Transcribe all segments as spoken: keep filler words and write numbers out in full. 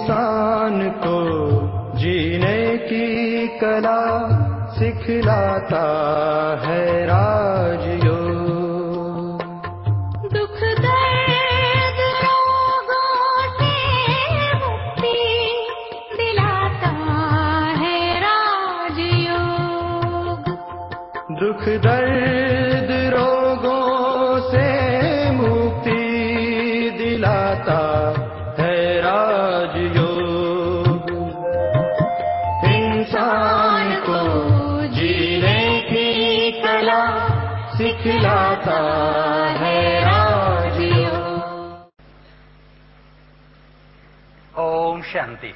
इंसान को जीने की कला सिखलाता है राजयोग। दुख दर्द रोगों से मुक्ति दिलाता है राजयोग। दुख दर्द रोगों से मुक्ति दिलाता है राजयोग। इंसान को जीने की कला सिखलाता है राजयोग। ओम शांति।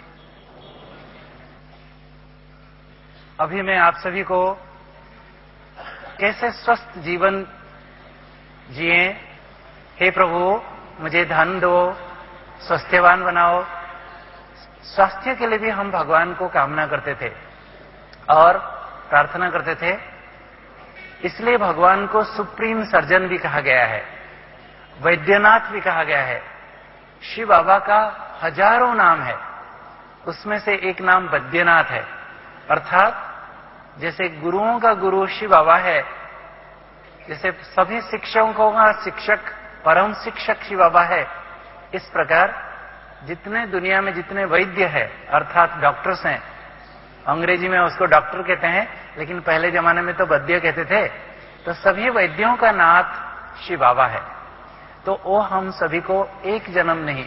अभी मैं आप सभी को कैसे स्वस्थ जीवन जिए, हे प्रभु मुझे धन दो, स्वास्थ्यवान बनाओ। स्वास्थ्य के लिए भी हम भगवान को कामना करते थे और प्रार्थना करते थे। इसलिए भगवान को सुप्रीम सर्जन भी कहा गया है, वैद्यनाथ भी कहा गया है। शिव बाबा का हजारों नाम है, उसमें से एक नाम वैद्यनाथ है। अर्थात जैसे गुरुओं का गुरु शिव बाबा है, जैसे सभी शिक्षकों का शिक्षक परम शिक्षक शिव बाबा है, इस प्रकार जितने दुनिया में जितने वैद्य है अर्थात डॉक्टर्स हैं, अंग्रेजी में उसको डॉक्टर कहते हैं, लेकिन पहले जमाने में तो वैद्य कहते थे, तो सभी वैद्यों का नाथ शिव बाबा है। तो वो हम सभी को एक जन्म नहीं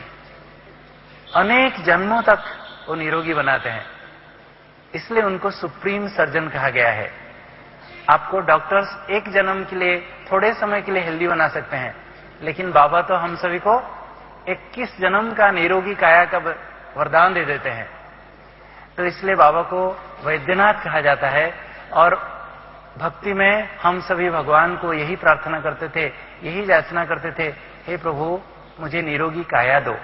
अनेक जन्मों तक वो निरोगी बनाते हैं, इसलिए उनको सुप्रीम सर्जन कहा गया है। आपको डॉक्टर्स एक जन्म के लिए थोड़े समय के लिए हेल्दी बना सकते हैं, लेकिन बाबा तो हम सभी को इक्कीस जन्म का निरोगी काया का वरदान दे देते हैं। तो इसलिए बाबा को वैद्यनाथ कहा जाता है। और भक्ति में हम सभी भगवान को यही प्रार्थना करते थे, यही याचना करते थे, हे प्रभु मुझे निरोगी काया दो।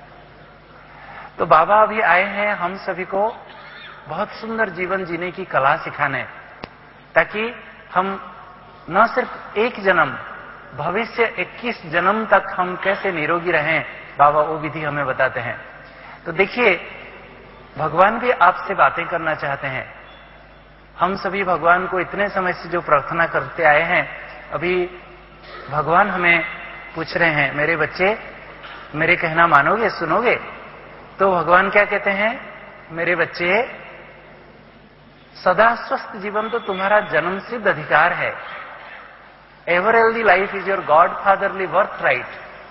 तो बाबा अभी आए हैं हम सभी को बहुत सुंदर जीवन जीने की कला सिखाने, ताकि हम न सिर्फ एक जन्म, भविष्य इक्कीस जन्म तक हम कैसे निरोगी रहें, बाबा वो विधि हमें बताते हैं। तो देखिए, भगवान भी आपसे बातें करना चाहते हैं। हम सभी भगवान को इतने समय से जो प्रार्थना करते आए हैं, अभी भगवान हमें पूछ रहे हैं, मेरे बच्चे मेरे कहना मानोगे, सुनोगे? तो भगवान क्या कहते हैं, मेरे बच्चे सदा स्वस्थ जीवन तो तुम्हारा जन्म सिद्ध अधिकार है। Ever healthy life is your God fatherly birthright.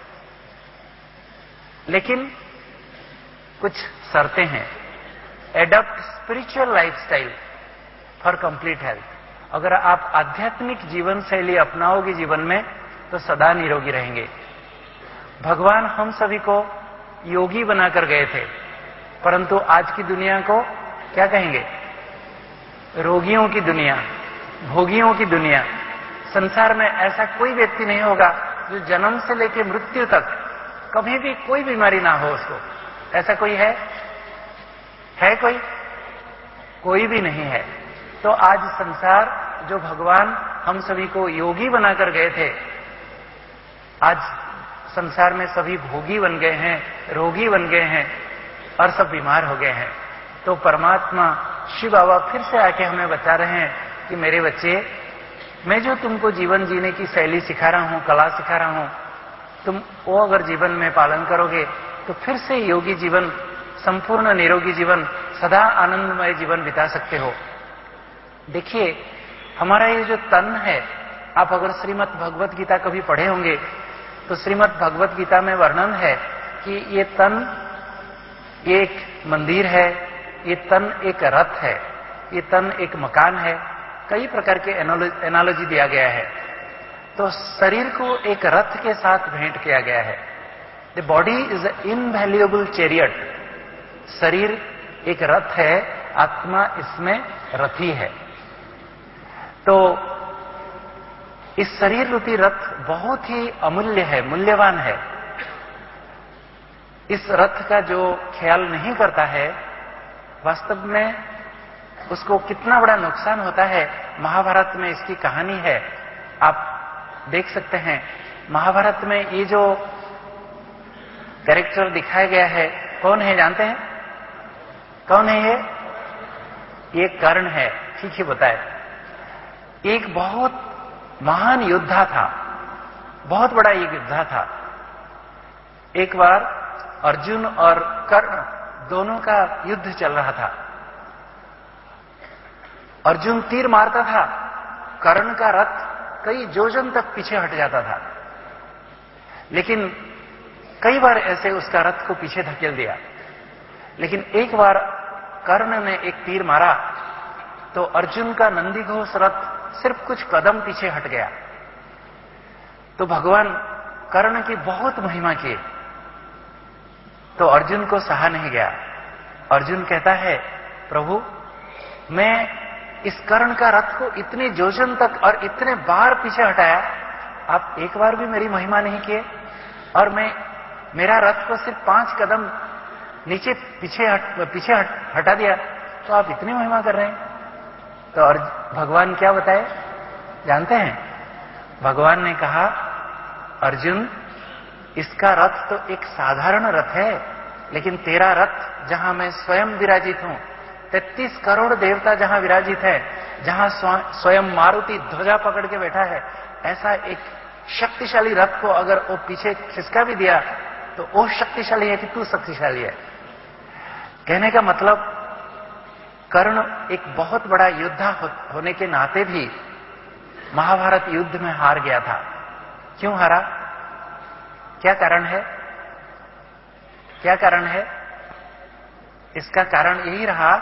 लेकिन कुछ शर्तें हैं। Adopt spiritual lifestyle for complete health. अगर आप आध्यात्मिक जीवन शैली अपनाओगे जीवन में, तो सदा निरोगी रहेंगे। भगवान हम सभी को योगी बनाकर गए थे, परंतु आज की दुनिया को क्या कहेंगे? रोगियों की दुनिया, भोगियों की दुनिया। संसार में ऐसा कोई व्यक्ति नहीं होगा जो जन्म से लेकर मृत्यु तक कभी भी कोई बीमारी ना हो उसको। ऐसा कोई है? है कोई? कोई भी नहीं है। तो आज संसार, जो भगवान हम सभी को योगी बनाकर गए थे, आज संसार में सभी भोगी बन गए हैं, रोगी बन गए हैं और सब बीमार हो गए हैं। तो परमात्मा शिव बाबा फिर से आके हमें बता रहे हैं कि मेरे बच्चे, मैं जो तुमको जीवन जीने की शैली सिखा रहा हूं, कला सिखा रहा हूं, तुम वो अगर जीवन में पालन करोगे तो फिर से योगी जीवन, संपूर्ण निरोगी जीवन, सदा आनंदमय जीवन बिता सकते हो। देखिए, हमारा ये जो तन है, आप अगर श्रीमद् भगवत गीता कभी पढ़े होंगे तो श्रीमद् भगवत गीता में वर्णन है कि ये तन एक मंदिर है, ये तन एक रथ है, ये तन एक मकान है। कई प्रकार के एनालॉजी दिया गया है। तो शरीर को एक रथ के साथ भेंट किया गया है। The body is a invaluable chariot. शरीर एक रथ है, आत्मा इसमें रथी है। तो इस शरीर रूपी रथ बहुत ही अमूल्य है, मूल्यवान है। इस रथ का जो ख्याल नहीं करता है, वास्तव में उसको कितना बड़ा नुकसान होता है। महाभारत में इसकी कहानी है, आप देख सकते हैं। महाभारत में ये जो कैरेक्टर दिखाया गया है, कौन है जानते हैं? कौन है ये? ये कर्ण है। ठीक है, बताए। एक बहुत महान योद्धा था, बहुत बड़ा एक योद्धा था। एक बार अर्जुन और कर्ण दोनों का युद्ध चल रहा था। अर्जुन तीर मारता था, कर्ण का रथ कई योजन तक पीछे हट जाता था, लेकिन कई बार ऐसे उसका रथ को पीछे धकेल दिया। लेकिन एक बार कर्ण ने एक तीर मारा तो अर्जुन का नंदीघोष रथ सिर्फ कुछ कदम पीछे हट गया। तो भगवान कर्ण की बहुत महिमा किए, तो अर्जुन को सहा नहीं गया। अर्जुन कहता है, प्रभु मैं इस कर्ण का रथ को इतने योजन तक और इतने बार पीछे हटाया, आप एक बार भी मेरी महिमा नहीं किए, और मैं मेरा रथ को सिर्फ पांच कदम नीचे पीछे हट पीछे हट, हटा दिया, तो आप इतनी महिमा कर रहे हैं। तो और भगवान क्या बताए जानते हैं? भगवान ने कहा, अर्जुन इसका रथ तो एक साधारण रथ है, लेकिन तेरा रथ जहां मैं स्वयं विराजित हूं, तैतीस करोड़ देवता जहां विराजित है, जहां स्वयं मारुति ध्वजा पकड़ के बैठा है, ऐसा एक शक्तिशाली रथ को अगर वो पीछे खिसका भी दिया तो वो शक्तिशाली है कि तू शक्तिशाली है। कहने का मतलब कर्ण एक बहुत बड़ा योद्धा हो, होने के नाते भी महाभारत युद्ध में हार गया था। क्यों हारा? क्या कारण है? क्या कारण है? इसका कारण यही रहा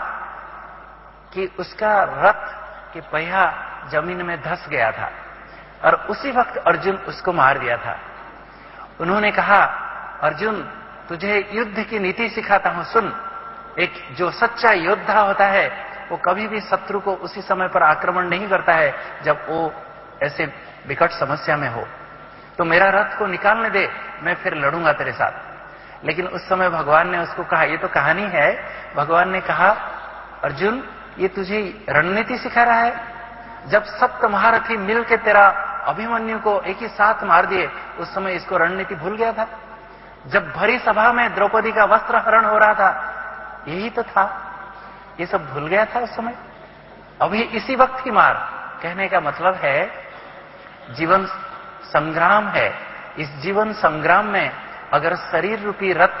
कि उसका रथ के पहिया जमीन में धंस गया था और उसी वक्त अर्जुन उसको मार दिया था। उन्होंने कहा, अर्जुन तुझे युद्ध की नीति सिखाता हूं, सुन। एक जो सच्चा योद्धा होता है वो कभी भी शत्रु को उसी समय पर आक्रमण नहीं करता है जब वो ऐसे विकट समस्या में हो। तो मेरा रथ को निकालने दे, मैं फिर लड़ूंगा तेरे साथ। लेकिन उस समय भगवान ने उसको कहा, ये तो कहानी है, भगवान ने कहा, अर्जुन ये तुझे रणनीति सिखा रहा है। जब सप्त महारथी मिल के तेरा अभिमन्यु को एक ही साथ मार दिए, उस समय इसको रणनीति भूल गया था। जब भरी सभा में द्रौपदी का वस्त्र हरण हो रहा था, यही तो था, ये सब भूल गया था उस समय। अभी इसी वक्त की मार। कहने का मतलब है जीवन संग्राम है। इस जीवन संग्राम में अगर शरीर रूपी रथ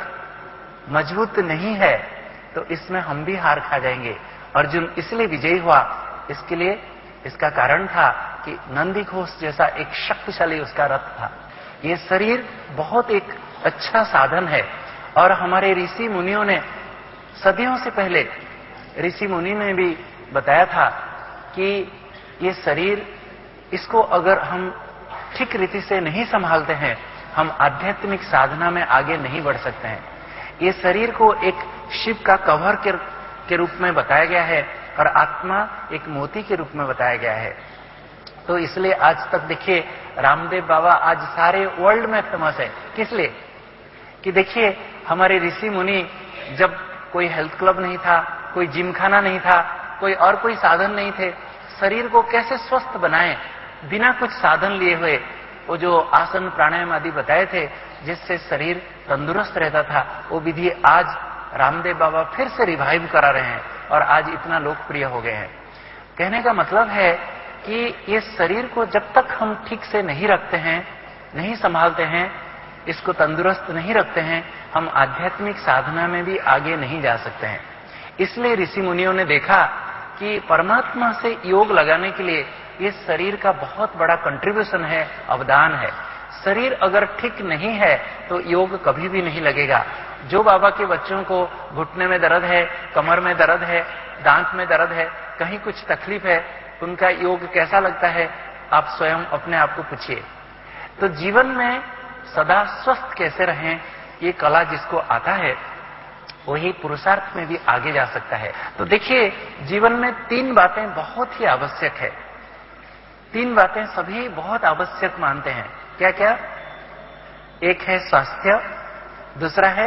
मजबूत नहीं है तो इसमें हम भी हार खा जाएंगे। अर्जुन इसलिए विजयी हुआ, इसके लिए इसका कारण था कि नंदीघोष जैसा एक शक्तिशाली उसका रथ था। ये शरीर बहुत एक अच्छा साधन है और हमारे ऋषि मुनियों ने सदियों से पहले ऋषि मुनि ने भी बताया था कि ये शरीर, इसको अगर हम ठीक रीति से नहीं संभालते हैं, हम आध्यात्मिक साधना में आगे नहीं बढ़ सकते हैं। ये शरीर को एक शिव का कवर के, के रूप में बताया गया है और आत्मा एक मोती के रूप में बताया गया है। तो इसलिए आज तक देखिए रामदेव बाबा आज सारे वर्ल्ड में फेमस है। किस लिए? कि देखिए हमारे ऋषि मुनि, जब कोई हेल्थ क्लब नहीं था, कोई जिम खाना नहीं था, कोई और कोई साधन नहीं थे, शरीर को कैसे स्वस्थ बनाएं बिना कुछ साधन लिए हुए, वो जो आसन प्राणायाम आदि बताए थे जिससे शरीर तंदुरुस्त रहता था, वो विधि आज रामदेव बाबा फिर से रिवाइव करा रहे हैं और आज इतना लोकप्रिय हो गए हैं। कहने का मतलब है कि ये शरीर को जब तक हम ठीक से नहीं रखते हैं, नहीं संभालते हैं, इसको तंदुरुस्त नहीं रखते हैं, हम आध्यात्मिक साधना में भी आगे नहीं जा सकते हैं। इसलिए ऋषि मुनियों ने देखा कि परमात्मा से योग लगाने के लिए ये शरीर का बहुत बड़ा कंट्रीब्यूशन है, अवदान है। शरीर अगर ठीक नहीं है तो योग कभी भी नहीं लगेगा। जो बाबा के बच्चों को घुटने में दर्द है, कमर में दर्द है, दांत में दर्द है, कहीं कुछ तकलीफ है, उनका योग कैसा लगता है, आप स्वयं अपने आप को पूछिए। तो जीवन में सदा स्वस्थ कैसे रहें, ये कला जिसको आता है वही पुरुषार्थ में भी आगे जा सकता है। तो देखिए जीवन में तीन बातें बहुत ही आवश्यक है। तीन बातें सभी बहुत आवश्यक मानते हैं। क्या क्या? एक है स्वास्थ्य, दूसरा है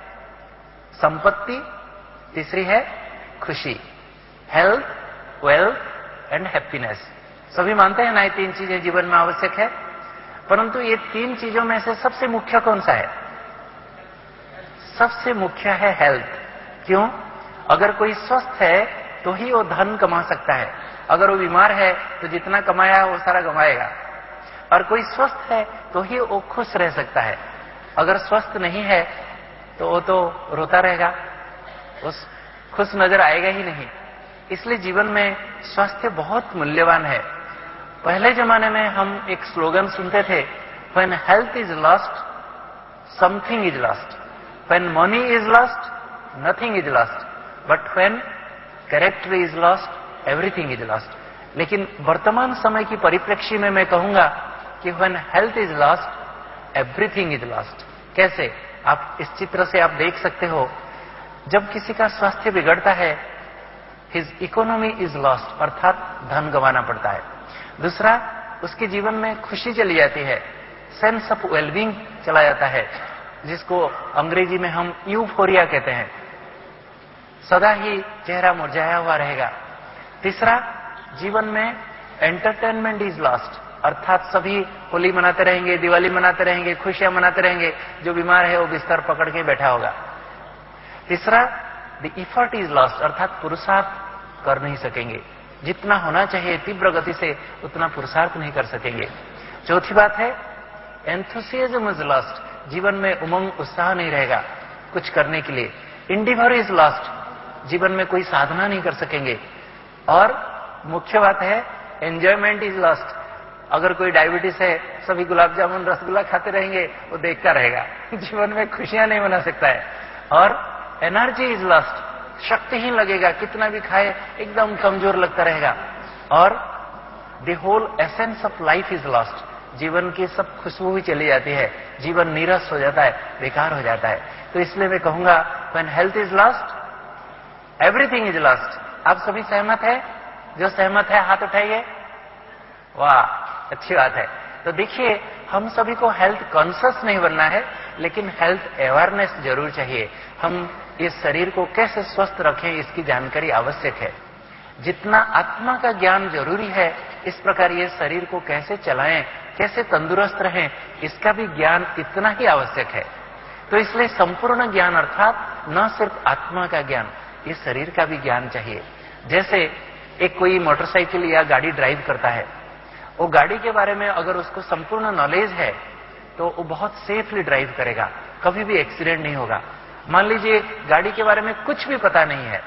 संपत्ति, तीसरी है खुशी। Health, wealth and happiness. सभी मानते हैं ना ये तीन चीजें जीवन में आवश्यक है। परंतु ये तीन चीजों में से सबसे मुख्य कौन सा है? सबसे मुख्य है हेल्थ। क्यों? अगर कोई स्वस्थ है तो ही वो धन कमा सकता है, अगर वो बीमार है तो जितना कमाया है वो सारा गंवाएगा। और कोई स्वस्थ है तो ही वो खुश रह सकता है, अगर स्वस्थ नहीं है तो वो तो रोता रहेगा, उस खुश नजर आएगा ही नहीं। इसलिए जीवन में स्वास्थ्य बहुत मूल्यवान है। पहले जमाने में हम एक स्लोगन सुनते थे, When health is lost, something is lost. When money is lost, nothing is lost. But when character is lost, everything is lost. लेकिन वर्तमान समय की परिप्रेक्ष्य में मैं कहूंगा कि when health is lost, everything is lost. कैसे? आप इस चित्र से आप देख सकते हो, जब किसी का स्वास्थ्य बिगड़ता है, his economy is lost, अर्थात धन गंवाना पड़ता है। दूसरा, उसके जीवन में खुशी चली जाती है, सेंस ऑफ वेलबींग चला जाता है, जिसको अंग्रेजी में हम यूफोरिया कहते हैं, सदा ही चेहरा मुरझाया हुआ रहेगा। तीसरा, जीवन में एंटरटेनमेंट इज लॉस्ट, अर्थात सभी होली मनाते रहेंगे, दिवाली मनाते रहेंगे, खुशियां मनाते रहेंगे, जो बीमार है वो बिस्तर पकड़ के बैठा होगा। तीसरा, द इफर्ट इज लॉस्ट, अर्थात पुरुषार्थ कर नहीं सकेंगे, जितना होना चाहिए तीव्र गति से उतना पुरुषार्थ नहीं कर सकेंगे। चौथी बात है एंथुसियाज्म इज लॉस्ट, जीवन में उमंग उत्साह नहीं रहेगा कुछ करने के लिए। इंडिवर इज लॉस्ट, जीवन में कोई साधना नहीं कर सकेंगे। और मुख्य बात है एंजॉयमेंट इज लॉस्ट, अगर कोई डायबिटीज है, सभी गुलाब जामुन रसगुल्ला खाते रहेंगे, वो देखता रहेगा, जीवन में खुशियां नहीं मना सकता है। और एनर्जी इज लॉस्ट, शक्तिहीन लगेगा, कितना भी खाए एकदम कमजोर लगता रहेगा। और the whole essence of life is lost, जीवन की सब खुशबू भी चली जाती है, जीवन नीरस हो जाता है, बेकार हो जाता है। तो इसलिए मैं कहूंगा when health is lost, everything is lost. आप सभी सहमत है? जो सहमत है हाथ उठाइए। वाह, अच्छी बात है। तो देखिए, हम सभी को हेल्थ कॉन्शियस नहीं बनना है, लेकिन हेल्थ अवेयरनेस जरूर चाहिए। हम इस शरीर को कैसे स्वस्थ रखें इसकी जानकारी आवश्यक है। जितना आत्मा का ज्ञान जरूरी है, इस प्रकार ये शरीर को कैसे चलाएं, कैसे तंदुरुस्त रहें, इसका भी ज्ञान इतना ही आवश्यक है। तो इसलिए संपूर्ण ज्ञान अर्थात न सिर्फ आत्मा का ज्ञान, ये शरीर का भी ज्ञान चाहिए। जैसे एक कोई मोटरसाइकिल या गाड़ी ड्राइव करता है, वो गाड़ी के बारे में अगर उसको संपूर्ण नॉलेज है तो वो बहुत सेफली ड्राइव करेगा, कभी भी एक्सीडेंट नहीं होगा। मान लीजिए गाड़ी के बारे में कुछ भी पता नहीं है,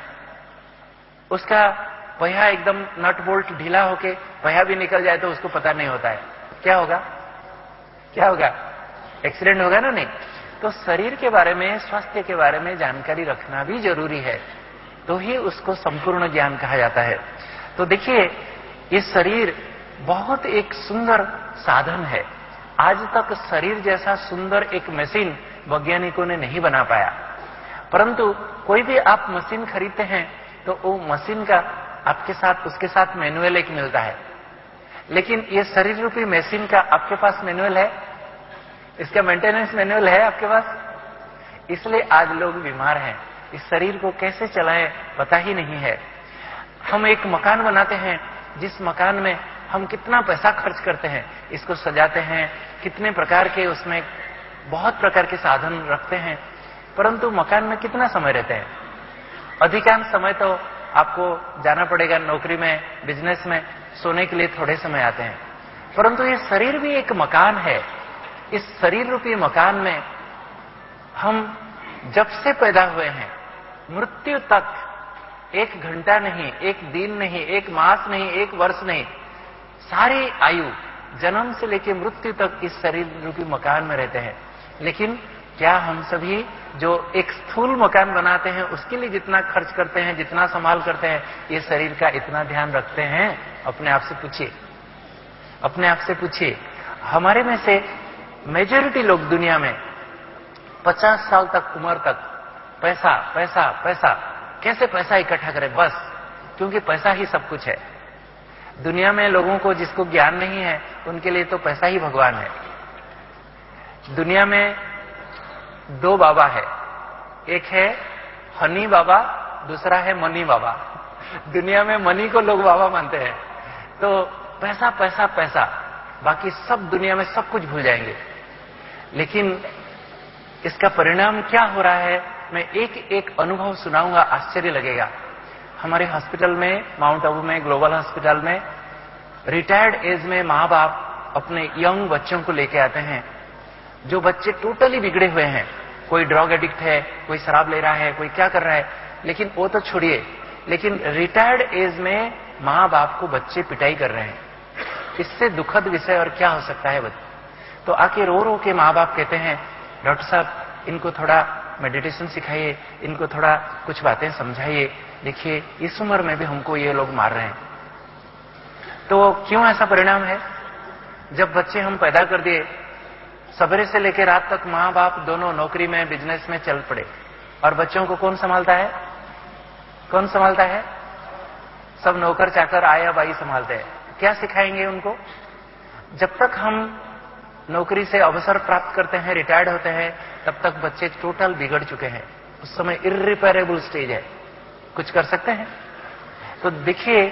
उसका पहिया एकदम नट बोल्ट ढीला होके पहिया भी निकल जाए तो उसको पता नहीं होता है, क्या होगा? क्या होगा? एक्सीडेंट होगा ना? नहीं। तो शरीर के बारे में, स्वास्थ्य के बारे में जानकारी रखना भी जरूरी है, तो ही उसको संपूर्ण ज्ञान कहा जाता है। तो देखिए, ये शरीर बहुत एक सुंदर साधन है। आज तक शरीर जैसा सुंदर एक मशीन वैज्ञानिकों ने नहीं बना पाया। परंतु कोई भी आप मशीन खरीदते हैं तो वो मशीन का आपके साथ, उसके साथ मैनुअल एक मिलता है, लेकिन ये शरीर रूपी मशीन का आपके पास मैनुअल है? इसका मेंटेनेंस मैनुअल है आपके पास? इसलिए आज लोग बीमार हैं, इस शरीर को कैसे चलाएं पता ही नहीं है। हम एक मकान बनाते हैं, जिस मकान में हम कितना पैसा खर्च करते हैं, इसको सजाते हैं, कितने प्रकार के उसमें बहुत प्रकार के साधन रखते हैं, परंतु मकान में कितना समय रहते हैं? अधिकांश समय तो आपको जाना पड़ेगा नौकरी में, बिजनेस में, सोने के लिए थोड़े समय आते हैं। परंतु ये शरीर भी एक मकान है। इस शरीर रूपी मकान में हम जब से पैदा हुए हैं, मृत्यु तक एक घंटा नहीं, एक दिन नहीं, एक मास नहीं, एक वर्ष नहीं, सारी आयु जन्म से लेकर मृत्यु तक इस शरीर रूपी मकान में रहते हैं। लेकिन क्या हम सभी जो एक स्थूल मकान बनाते हैं उसके लिए जितना खर्च करते हैं, जितना संभाल करते हैं, ये शरीर का इतना ध्यान रखते हैं? अपने आप से पूछिए, अपने आप से पूछिए। हमारे में से मेजॉरिटी लोग दुनिया में पचास साल तक उम्र तक पैसा पैसा पैसा, कैसे पैसा इकट्ठा करें, बस, क्योंकि पैसा ही सब कुछ है। दुनिया में लोगों को जिसको ज्ञान नहीं है उनके लिए तो पैसा ही भगवान है। दुनिया में दो बाबा है, एक है हनी बाबा, दूसरा है मनी बाबा। दुनिया में मनी को लोग बाबा मानते हैं। तो पैसा पैसा पैसा, बाकी सब दुनिया में सब कुछ भूल जाएंगे। लेकिन इसका परिणाम क्या हो रहा है मैं एक एक अनुभव सुनाऊंगा, आश्चर्य लगेगा। हमारे हॉस्पिटल में, माउंट आबू में, ग्लोबल हॉस्पिटल में रिटायर्ड एज में माँ बाप अपने यंग बच्चों को लेके आते हैं, जो बच्चे टोटली बिगड़े हुए हैं। कोई ड्रग एडिक्ट है, कोई शराब ले रहा है, कोई क्या कर रहा है, लेकिन वो तो छोड़िए, लेकिन रिटायर्ड एज में माँ बाप को बच्चे पिटाई कर रहे हैं। इससे दुखद विषय और क्या हो सकता है। तो आके रो रो के माँ बाप कहते हैं, डॉक्टर साहब इनको थोड़ा मेडिटेशन सिखाइए, इनको थोड़ा कुछ बातें समझाइए, देखिए इस उम्र में भी हमको ये लोग मार रहे हैं। तो क्यों ऐसा परिणाम है? जब बच्चे हम पैदा कर दिए, सवेरे से लेकर रात तक माँ बाप दोनों नौकरी में, बिजनेस में चल पड़े, और बच्चों को कौन संभालता है? कौन संभालता है? सब नौकर चाकर आया बाई संभालते हैं। क्या सिखाएंगे उनको? जब तक हम नौकरी से अवसर प्राप्त करते हैं, रिटायर्ड होते हैं, तब तक बच्चे टोटल बिगड़ चुके हैं। उस समय इर्रिपेरेबल स्टेज है, कुछ कर सकते हैं? तो देखिए,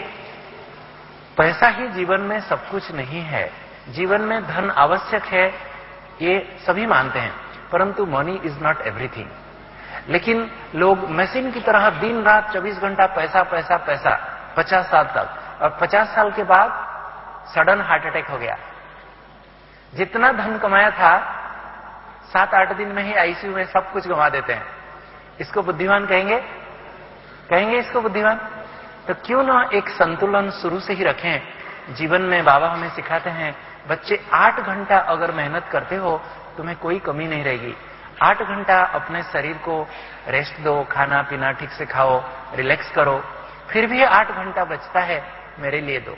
पैसा ही जीवन में सब कुछ नहीं है। जीवन में धन आवश्यक है, ये सभी मानते हैं, परंतु मनी इज नॉट एवरीथिंग। लेकिन लोग मशीन की तरह दिन रात चौबीस घंटा पैसा पैसा पैसा, पचास साल तक, और पचास साल के बाद सडन हार्ट अटैक हो गया। जितना धन कमाया था, सात आठ दिन में ही आईसीयू में सब कुछ गंवा देते हैं। इसको बुद्धिमान कहेंगे? कहेंगे इसको बुद्धिमान? तो क्यों ना एक संतुलन शुरू से ही रखें। जीवन में बाबा हमें सिखाते हैं, बच्चे आठ घंटा अगर मेहनत करते हो, तुम्हें कोई कमी नहीं रहेगी। आठ घंटा अपने शरीर को रेस्ट दो, खाना पीना ठीक से खाओ, रिलैक्स करो, फिर भी आठ घंटा बचता है, मेरे लिए दो।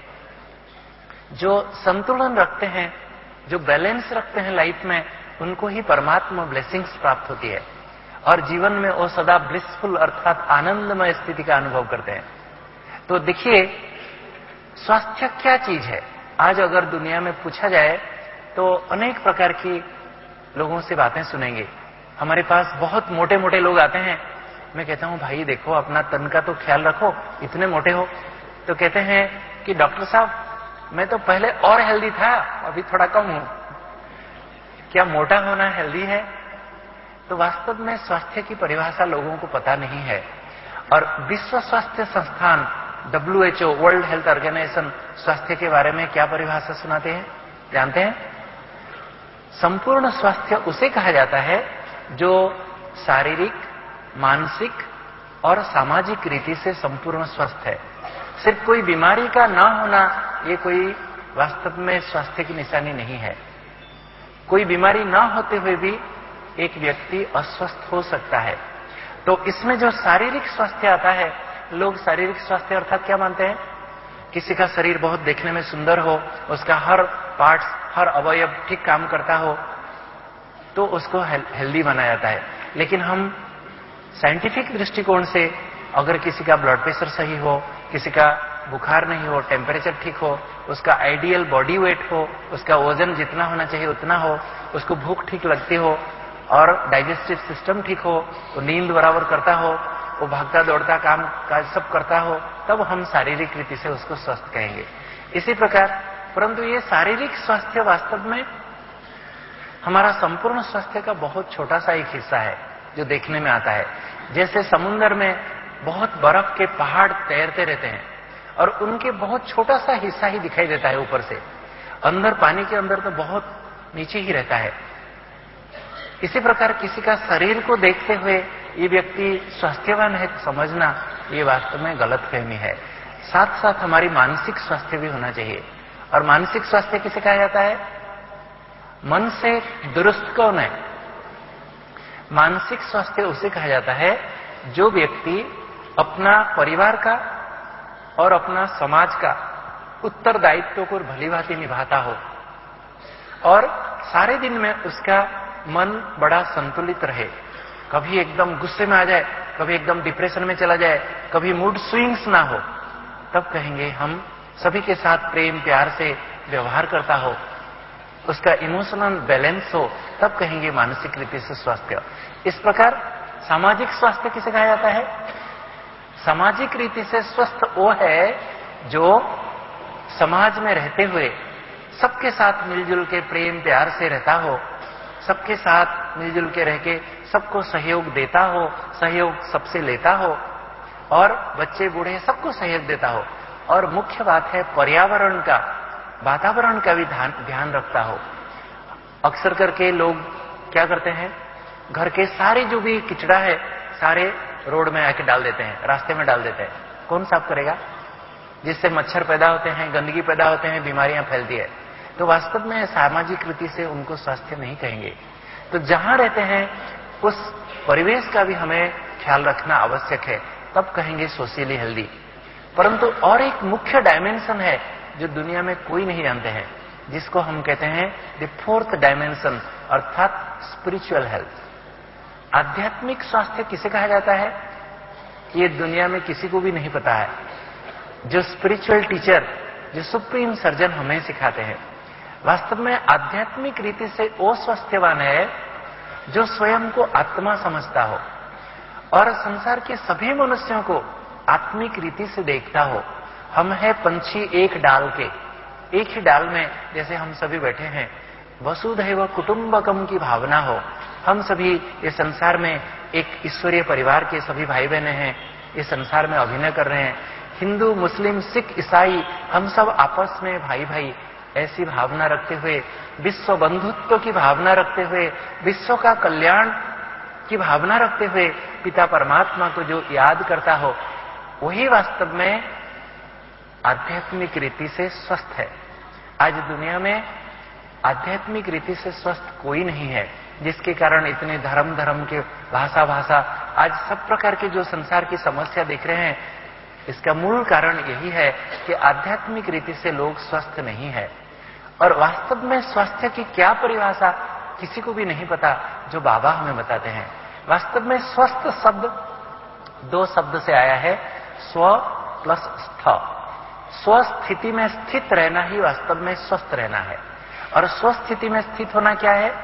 जो संतुलन रखते हैं, जो बैलेंस रखते हैं लाइफ में, उनको ही परमात्मा ब्लेसिंग्स प्राप्त होती है, और जीवन में वो सदा ब्लिसफुल अर्थात आनंदमय स्थिति का अनुभव करते हैं। तो देखिए, स्वास्थ्य क्या चीज है? आज अगर दुनिया में पूछा जाए तो अनेक प्रकार की लोगों से बातें सुनेंगे। हमारे पास बहुत मोटे मोटे लोग आते हैं, मैं कहता हूं भाई देखो अपना तन का तो ख्याल रखो, इतने मोटे हो। तो कहते हैं कि डॉक्टर साहब मैं तो पहले और हेल्दी था, अभी थोड़ा कम हूं। क्या मोटा होना हेल्दी है? तो वास्तव में स्वास्थ्य की परिभाषा लोगों को पता नहीं है। और विश्व स्वास्थ्य संस्थान W H O, World Health Organization, स्वास्थ्य के बारे में क्या परिभाषा सुनाते हैं जानते हैं? संपूर्ण स्वास्थ्य उसे कहा जाता है जो शारीरिक, मानसिक और सामाजिक रीति से संपूर्ण स्वस्थ है। सिर्फ कोई बीमारी का ना होना ये कोई वास्तव में स्वास्थ्य की निशानी नहीं है। कोई बीमारी ना होते हुए भी एक व्यक्ति अस्वस्थ हो सकता है। तो इसमें जो शारीरिक स्वास्थ्य आता है, लोग शारीरिक स्वास्थ्य अर्थात क्या मानते हैं? किसी का शरीर बहुत देखने में सुंदर हो, उसका हर पार्ट्स, हर अवयव ठीक काम करता हो, तो उसको हेल्दी माना जाता है। लेकिन हम साइंटिफिक दृष्टिकोण से अगर किसी का ब्लड प्रेशर सही हो, किसी का बुखार नहीं हो, टेम्परेचर ठीक हो, उसका आइडियल बॉडी वेट हो, उसका वजन जितना होना चाहिए उतना हो, उसको भूख ठीक लगती हो और डाइजेस्टिव सिस्टम ठीक हो, वो नींद बराबर करता हो, वो भागता दौड़ता काम काज सब करता हो, तब हम शारीरिक रीति से उसको स्वस्थ कहेंगे। इसी प्रकार, परंतु ये शारीरिक स्वास्थ्य वास्तव में हमारा संपूर्ण स्वास्थ्य का बहुत छोटा सा एक हिस्सा है जो देखने में आता है। जैसे समुद्र में बहुत बर्फ के पहाड़ तैरते रहते हैं और उनके बहुत छोटा सा हिस्सा ही दिखाई देता है ऊपर से, अंदर पानी के अंदर तो बहुत नीचे ही रहता है। इसी प्रकार किसी का शरीर को देखते हुए ये व्यक्ति स्वास्थ्यवान है समझना, ये वास्तव में गलतफहमी है। साथ साथ हमारी मानसिक स्वास्थ्य भी होना चाहिए। और मानसिक स्वास्थ्य किसे कहा जाता है? मन से दुरुस्त कौन है? मानसिक स्वास्थ्य उसे कहा जाता है जो व्यक्ति अपना परिवार का और अपना समाज का उत्तरदायित्व को भलीभांति निभाता हो और सारे दिन में उसका मन बड़ा संतुलित रहे, कभी एकदम गुस्से में आ जाए, कभी एकदम डिप्रेशन में चला जाए, कभी मूड स्विंग्स ना हो, तब कहेंगे हम सभी के साथ प्रेम प्यार से व्यवहार करता हो, उसका इमोशनल बैलेंस हो, तब कहेंगे मानसिक रीति से स्वास्थ्य। इस प्रकार सामाजिक स्वास्थ्य किसे कहा जाता है? सामाजिक रीति से स्वस्थ वो है जो समाज में रहते हुए सबके साथ मिलजुल के प्रेम प्यार से रहता हो, सबके साथ मिलजुल के रह के सबको सहयोग देता हो, सहयोग सबसे लेता हो और बच्चे बूढ़े सबको सहयोग देता हो, और मुख्य बात है पर्यावरण का, वातावरण का भी ध्यान ध्यान रखता हो। अक्सर करके लोग क्या करते हैं, घर के सारे जो भी कचरा है सारे रोड में आके डाल देते हैं, रास्ते में डाल देते हैं। कौन साफ करेगा? जिससे मच्छर पैदा होते हैं, गंदगी पैदा होते हैं, बीमारियां फैलती है। तो वास्तव में सामाजिक रीति से उनको स्वास्थ्य नहीं कहेंगे। तो जहां रहते हैं उस परिवेश का भी हमें ख्याल रखना आवश्यक है, तब कहेंगे सोशली हेल्दी। परंतु और एक मुख्य डायमेंशन है जो दुनिया में कोई नहीं जानते हैं, जिसको हम कहते हैं द फोर्थ डायमेंशन, अर्थात स्पिरिचुअल हेल्थ। आध्यात्मिक स्वास्थ्य किसे कहा जाता है, ये दुनिया में किसी को भी नहीं पता है। जो स्पिरिचुअल टीचर, जो सुप्रीम सर्जन हमें सिखाते हैं, वास्तव में आध्यात्मिक रीति से वो स्वास्थ्यवान है जो स्वयं को आत्मा समझता हो और संसार के सभी मनुष्यों को आत्मिक रीति से देखता हो। हम है पंछी एक डाल के, एक ही डाल में जैसे हम सभी बैठे हैं, वसुधैव कुटुंबकम की भावना हो। हम सभी ये संसार में एक ईश्वरीय परिवार के सभी भाई बहने हैं, ये संसार में अभिनय कर रहे हैं। हिंदू, मुस्लिम, सिख, ईसाई, हम सब आपस में भाई भाई ऐसी भावना रखते हुए, विश्व बंधुत्व की भावना रखते हुए, विश्व का कल्याण की भावना रखते हुए पिता परमात्मा को जो याद करता हो, वही वास्तव में आध्यात्मिक रीति से स्वस्थ है। आज दुनिया में आध्यात्मिक रीति से स्वस्थ कोई नहीं है, जिसके कारण इतने धर्म धर्म के भाषा भाषा आज सब प्रकार के जो संसार की समस्या देख रहे हैं, इसका मूल कारण यही है कि आध्यात्मिक रीति से लोग स्वस्थ नहीं है। और वास्तव में स्वास्थ्य की क्या परिभाषा किसी को भी नहीं पता, जो बाबा हमें बताते हैं। वास्तव में स्वस्थ शब्द दो शब्द से आया है, स्व प्लस स्थ। स्वस्थिति में स्थित रहना ही वास्तव में स्वस्थ रहना है। और स्वस्थिति में स्थित होना क्या है?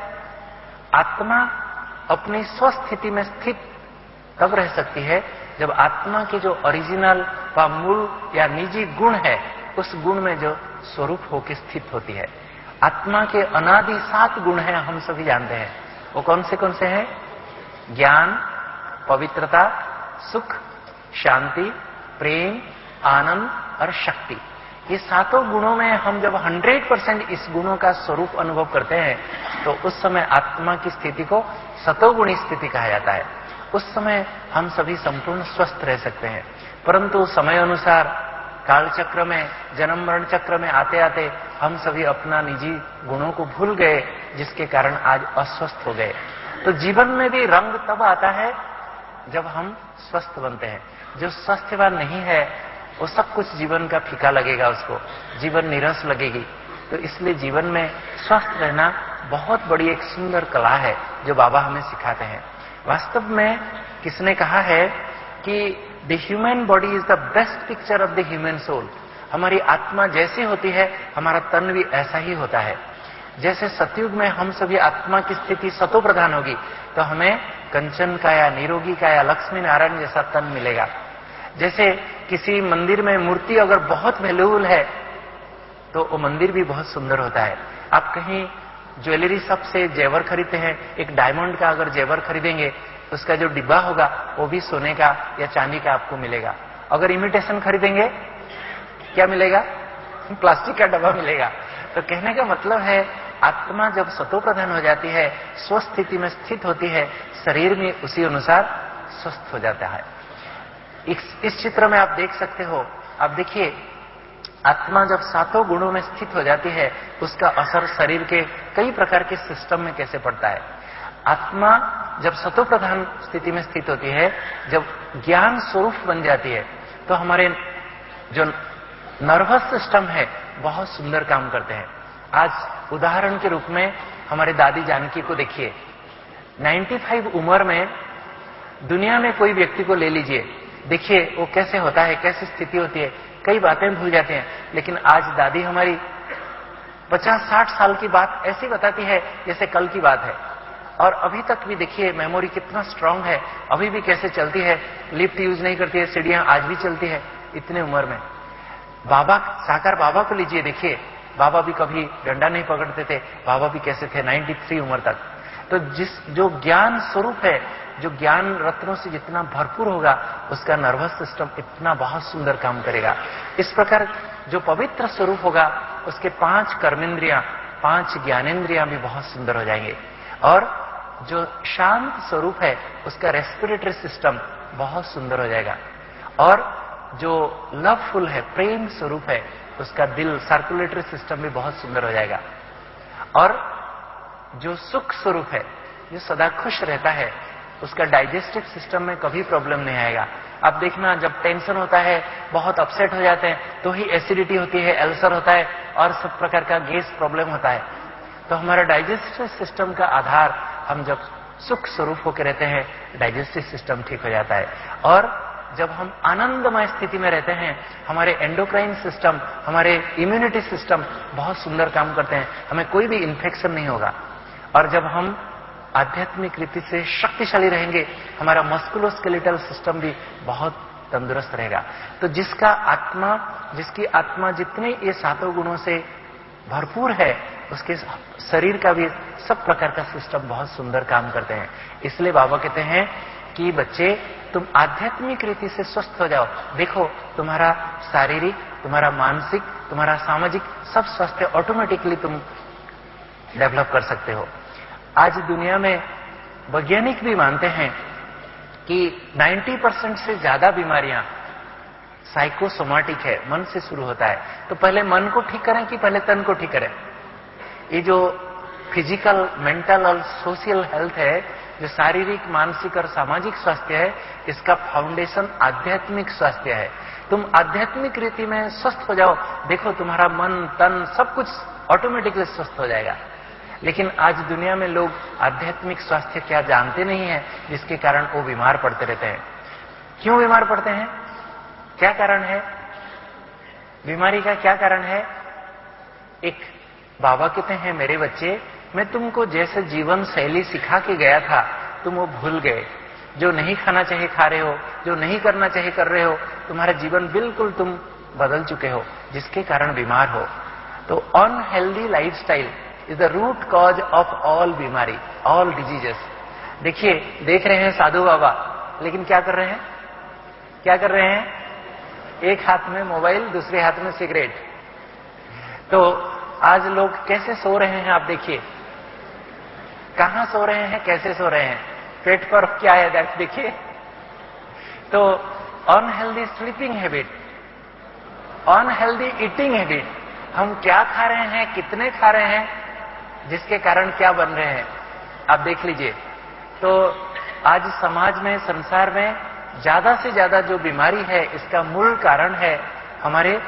आत्मा अपनी स्वस्थिति में स्थित तब रह सकती है जब आत्मा के जो ओरिजिनल व मूल या निजी गुण है, उस गुण में जो स्वरूप होकर स्थित होती है। आत्मा के अनादि सात गुण हैं, हम सभी जानते हैं। वो कौन से कौन से हैं? ज्ञान, पवित्रता, सुख, शांति, प्रेम, आनंद और शक्ति। ये सातों गुणों में हम जब हंड्रेड परसेंट इस गुणों का स्वरूप अनुभव करते हैं, तो उस समय आत्मा की स्थिति को सतोगुणी स्थिति कहा जाता है। उस समय हम सभी संपूर्ण स्वस्थ रह सकते हैं। परंतु समय अनुसार कालचक्र में, जन्म मरण चक्र में आते आते हम सभी अपना निजी गुणों को भूल गए, जिसके कारण आज अस्वस्थ हो गए। तो जीवन में भी रंग तब आता है जब हम स्वस्थ बनते हैं। जो स्वास्थ्यवान नहीं है, वो सब कुछ जीवन का फीका लगेगा, उसको जीवन निरस लगेगी। तो इसलिए जीवन में स्वस्थ रहना बहुत बड़ी एक सुंदर कला है, जो बाबा हमें सिखाते हैं। वास्तव में किसने कहा है कि the human body is the best picture of the human soul. हमारी आत्मा जैसी होती है, हमारा तन भी ऐसा ही होता है। जैसे सतयुग में हम सभी आत्मा की स्थिति सतो प्रधान होगी, तो हमें कंचन का या निरोगी का या लक्ष्मी नारायण जैसा तन मिलेगा। जैसे किसी मंदिर में मूर्ति अगर बहुत वैल्यूबल है, तो वो मंदिर भी बहुत सुंदर होता है। आप कहीं ज्वेलरी शॉप से जेवर खरीदते हैं, एक डायमंड का अगर जेवर खरीदेंगे, उसका जो डिब्बा होगा वो भी सोने का या चांदी का आपको मिलेगा। अगर इमिटेशन खरीदेंगे, क्या मिलेगा? प्लास्टिक का डब्बा मिलेगा। तो कहने का मतलब है, आत्मा जब सतो प्रधान हो जाती है, स्वस्थ स्थिति में स्थित होती है, शरीर में उसी अनुसार स्वस्थ हो जाता है। इस, इस चित्र में आप देख सकते हो। आप देखिए, आत्मा जब सातों गुणों में स्थित हो जाती है, उसका असर शरीर के कई प्रकार के सिस्टम में कैसे पड़ता है। आत्मा जब सतो प्रधान स्थिति में स्थित होती है, जब ज्ञान स्वरूप बन जाती है, तो हमारे जो नर्वस सिस्टम है बहुत सुंदर काम करते हैं। आज उदाहरण के रूप में हमारे दादी जानकी को देखिए। पचानवे उम्र में दुनिया में कोई व्यक्ति को ले लीजिए, देखिए वो कैसे होता है, कैसी स्थिति होती है। कई बातें भूल जाते हैं, लेकिन आज दादी हमारी पचास साठ साल की बात ऐसी बताती है जैसे कल की बात है। और अभी तक भी देखिए मेमोरी कितना स्ट्रांग है, अभी भी कैसे चलती है, लिफ्ट यूज नहीं करती है, सीढ़ियां आज भी चलती है इतने उम्र में। बाबा, साकार बाबा को लीजिए, देखिए बाबा भी कभी डंडा नहीं पकड़ते थे, बाबा भी कैसे थे तिरानवे उम्र तक। तो जिस जो ज्ञान स्वरूप है, जो ज्ञान रत्नों से जितना भरपूर होगा, उसका नर्वस सिस्टम इतना बहुत सुंदर काम करेगा। इस प्रकार जो पवित्र स्वरूप होगा, उसके पांच कर्मेंद्रियां, पांच ज्ञानेंद्रियां भी बहुत सुंदर हो जाएंगे। और जो शांत स्वरूप है, उसका रेस्पिरेटरी सिस्टम बहुत सुंदर हो जाएगा। और जो लवफुल है, प्रेम स्वरूप है, उसका दिल, सर्कुलेटरी सिस्टम भी बहुत सुंदर हो जाएगा। और जो सुख स्वरूप है, जो सदा खुश रहता है, उसका डाइजेस्टिव सिस्टम में कभी प्रॉब्लम नहीं आएगा। आप देखना, जब टेंशन होता है, बहुत अपसेट हो जाते हैं, तो ही एसिडिटी होती है, अल्सर होता है और सब प्रकार का गैस प्रॉब्लम होता है। तो हमारा डाइजेस्टिव सिस्टम का आधार, हम जब सुख स्वरूप होकर रहते हैं, डाइजेस्टिव सिस्टम ठीक हो जाता है। और जब हम आनंदमय स्थिति में रहते हैं, हमारे एंडोक्राइन सिस्टम, हमारे इम्यूनिटी सिस्टम बहुत सुंदर काम करते हैं, हमें कोई भी इन्फेक्शन नहीं होगा। और जब हम आध्यात्मिक रीति से शक्तिशाली रहेंगे, हमारा मस्कुलोस्केलेटल सिस्टम भी बहुत तंदुरुस्त रहेगा। तो जिसका आत्मा, जिसकी आत्मा जितने ये सातों गुणों से भरपूर है, उसके शरीर का भी सब प्रकार का सिस्टम बहुत सुंदर काम करते हैं। इसलिए बाबा कहते हैं कि बच्चे, तुम आध्यात्मिक रीति से स्वस्थ हो जाओ। देखो, तुम्हारा शारीरिक, तुम्हारा मानसिक, तुम्हारा सामाजिक सब स्वास्थ्य ऑटोमेटिकली तुम डेवलप कर सकते हो। आज दुनिया में वैज्ञानिक भी मानते हैं कि नब्बे परसेंट से ज्यादा बीमारियां साइकोसोमाटिक है, मन से शुरू होता है। तो पहले मन को ठीक करें कि पहले तन को ठीक करें? ये जो फिजिकल, मेंटल और सोशल हेल्थ है, जो शारीरिक, मानसिक और सामाजिक स्वास्थ्य है, इसका फाउंडेशन आध्यात्मिक स्वास्थ्य है। तुम आध्यात्मिक रीति में स्वस्थ हो जाओ, देखो तुम्हारा मन, तन सब कुछ ऑटोमेटिकली स्वस्थ हो जाएगा। लेकिन आज दुनिया में लोग आध्यात्मिक स्वास्थ्य क्या जानते नहीं है, जिसके कारण वो बीमार पड़ते रहते हैं। क्यों बीमार पड़ते हैं? क्या कारण है बीमारी का? क्या कारण है? एक बाबा कहते हैं, मेरे बच्चे, मैं तुमको जैसे जीवन शैली सिखा के गया था, तुम वो भूल गए। जो नहीं खाना चाहिए खा रहे हो, जो नहीं करना चाहिए कर रहे हो, तुम्हारा जीवन बिल्कुल तुम बदल चुके हो, जिसके कारण बीमार हो। तो unhealthy lifestyle is the root cause of all बीमारी, ऑल डिजीजेस। देखिए, देख रहे हैं साधु बाबा, लेकिन क्या कर रहे हैं? क्या कर रहे हैं? एक हाथ में मोबाइल, दूसरे हाथ में सिगरेट। तो आज लोग कैसे सो रहे हैं, आप देखिए, कहां सो रहे हैं, कैसे सो रहे हैं, पेट पर क्या है देखिए। तो unhealthy sleeping habit, unhealthy eating habit, हम क्या खा रहे हैं, कितने खा रहे हैं, जिसके कारण क्या बन रहे हैं, आप देख लीजिए। तो आज समाज में, संसार में ज्यादा से ज्यादा जो बीमारी है, इसका मूल कारण है हमारे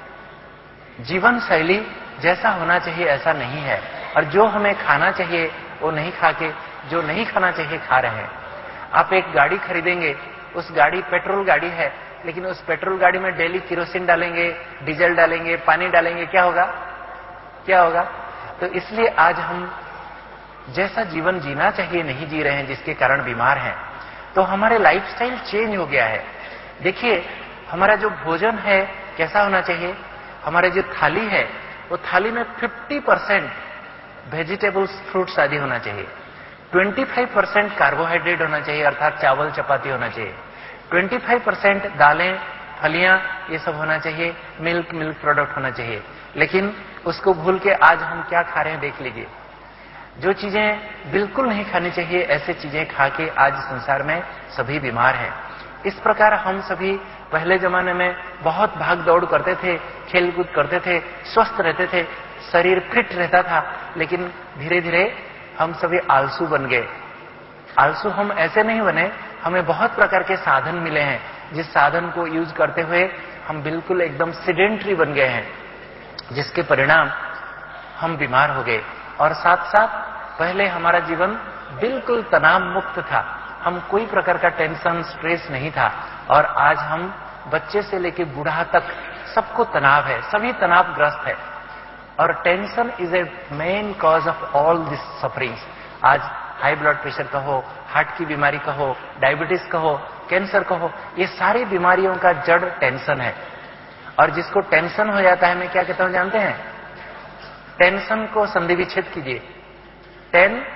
जीवन शैली। जैसा होना चाहिए ऐसा नहीं है, और जो हमें खाना चाहिए वो नहीं खा के, जो नहीं खाना चाहिए खा रहे हैं। आप एक गाड़ी खरीदेंगे, उस गाड़ी पेट्रोल गाड़ी है, लेकिन उस पेट्रोल गाड़ी में डेली केरोसिन डालेंगे, डीजल डालेंगे, पानी डालेंगे, क्या होगा? क्या होगा? तो इसलिए आज हम जैसा जीवन जीना चाहिए नहीं जी रहे हैं, जिसके कारण बीमार हैं। तो हमारे लाइफस्टाइल चेंज हो गया है। देखिए, हमारा जो भोजन है कैसा होना चाहिए? हमारे जो थाली है, वो थाली में पचास परसेंट वेजिटेबल्स, फ्रूट्स आदि होना चाहिए, पच्चीस परसेंट कार्बोहाइड्रेट होना चाहिए, अर्थात चावल चपाती होना चाहिए, पच्चीस परसेंट दालें, फलियां, ये सब होना चाहिए, मिल्क, मिल्क प्रोडक्ट होना चाहिए। लेकिन उसको भूल के आज हम क्या खा रहे हैं, देख लीजिए। जो चीजें बिल्कुल नहीं खानी चाहिए, ऐसे चीजें खा के आज संसार में सभी बीमार हैं। इस प्रकार हम सभी पहले जमाने में बहुत भाग दौड़ करते थे, खेल कूद करते थे, स्वस्थ रहते थे, शरीर फिट रहता था। लेकिन धीरे धीरे हम सभी आलसू बन गए। आलसू हम ऐसे नहीं बने, हमें बहुत प्रकार के साधन मिले हैं, जिस साधन को यूज करते हुए हम बिल्कुल एकदम सीडेंटरी बन गए हैं, जिसके परिणाम हम बीमार हो गए। और साथ साथ पहले हमारा जीवन बिल्कुल तनाव मुक्त था, हम कोई प्रकार का टेंशन, स्ट्रेस नहीं था। और आज हम बच्चे से लेकर बूढ़ा तक सबको तनाव है, सभी तनावग्रस्त है। और tension is a main cause of all this sufferings. आज हाई ब्लड प्रेशर कहो, हार्ट की बीमारी कहो, डायबिटीज कहो, कैंसर कहो, ये सारी बीमारियों का जड़ टेंशन है। और जिसको टेंशन हो जाता है, मैं क्या कहता हूं जानते हैं? टेंशन को संधि विच्छेद कीजिए। टेन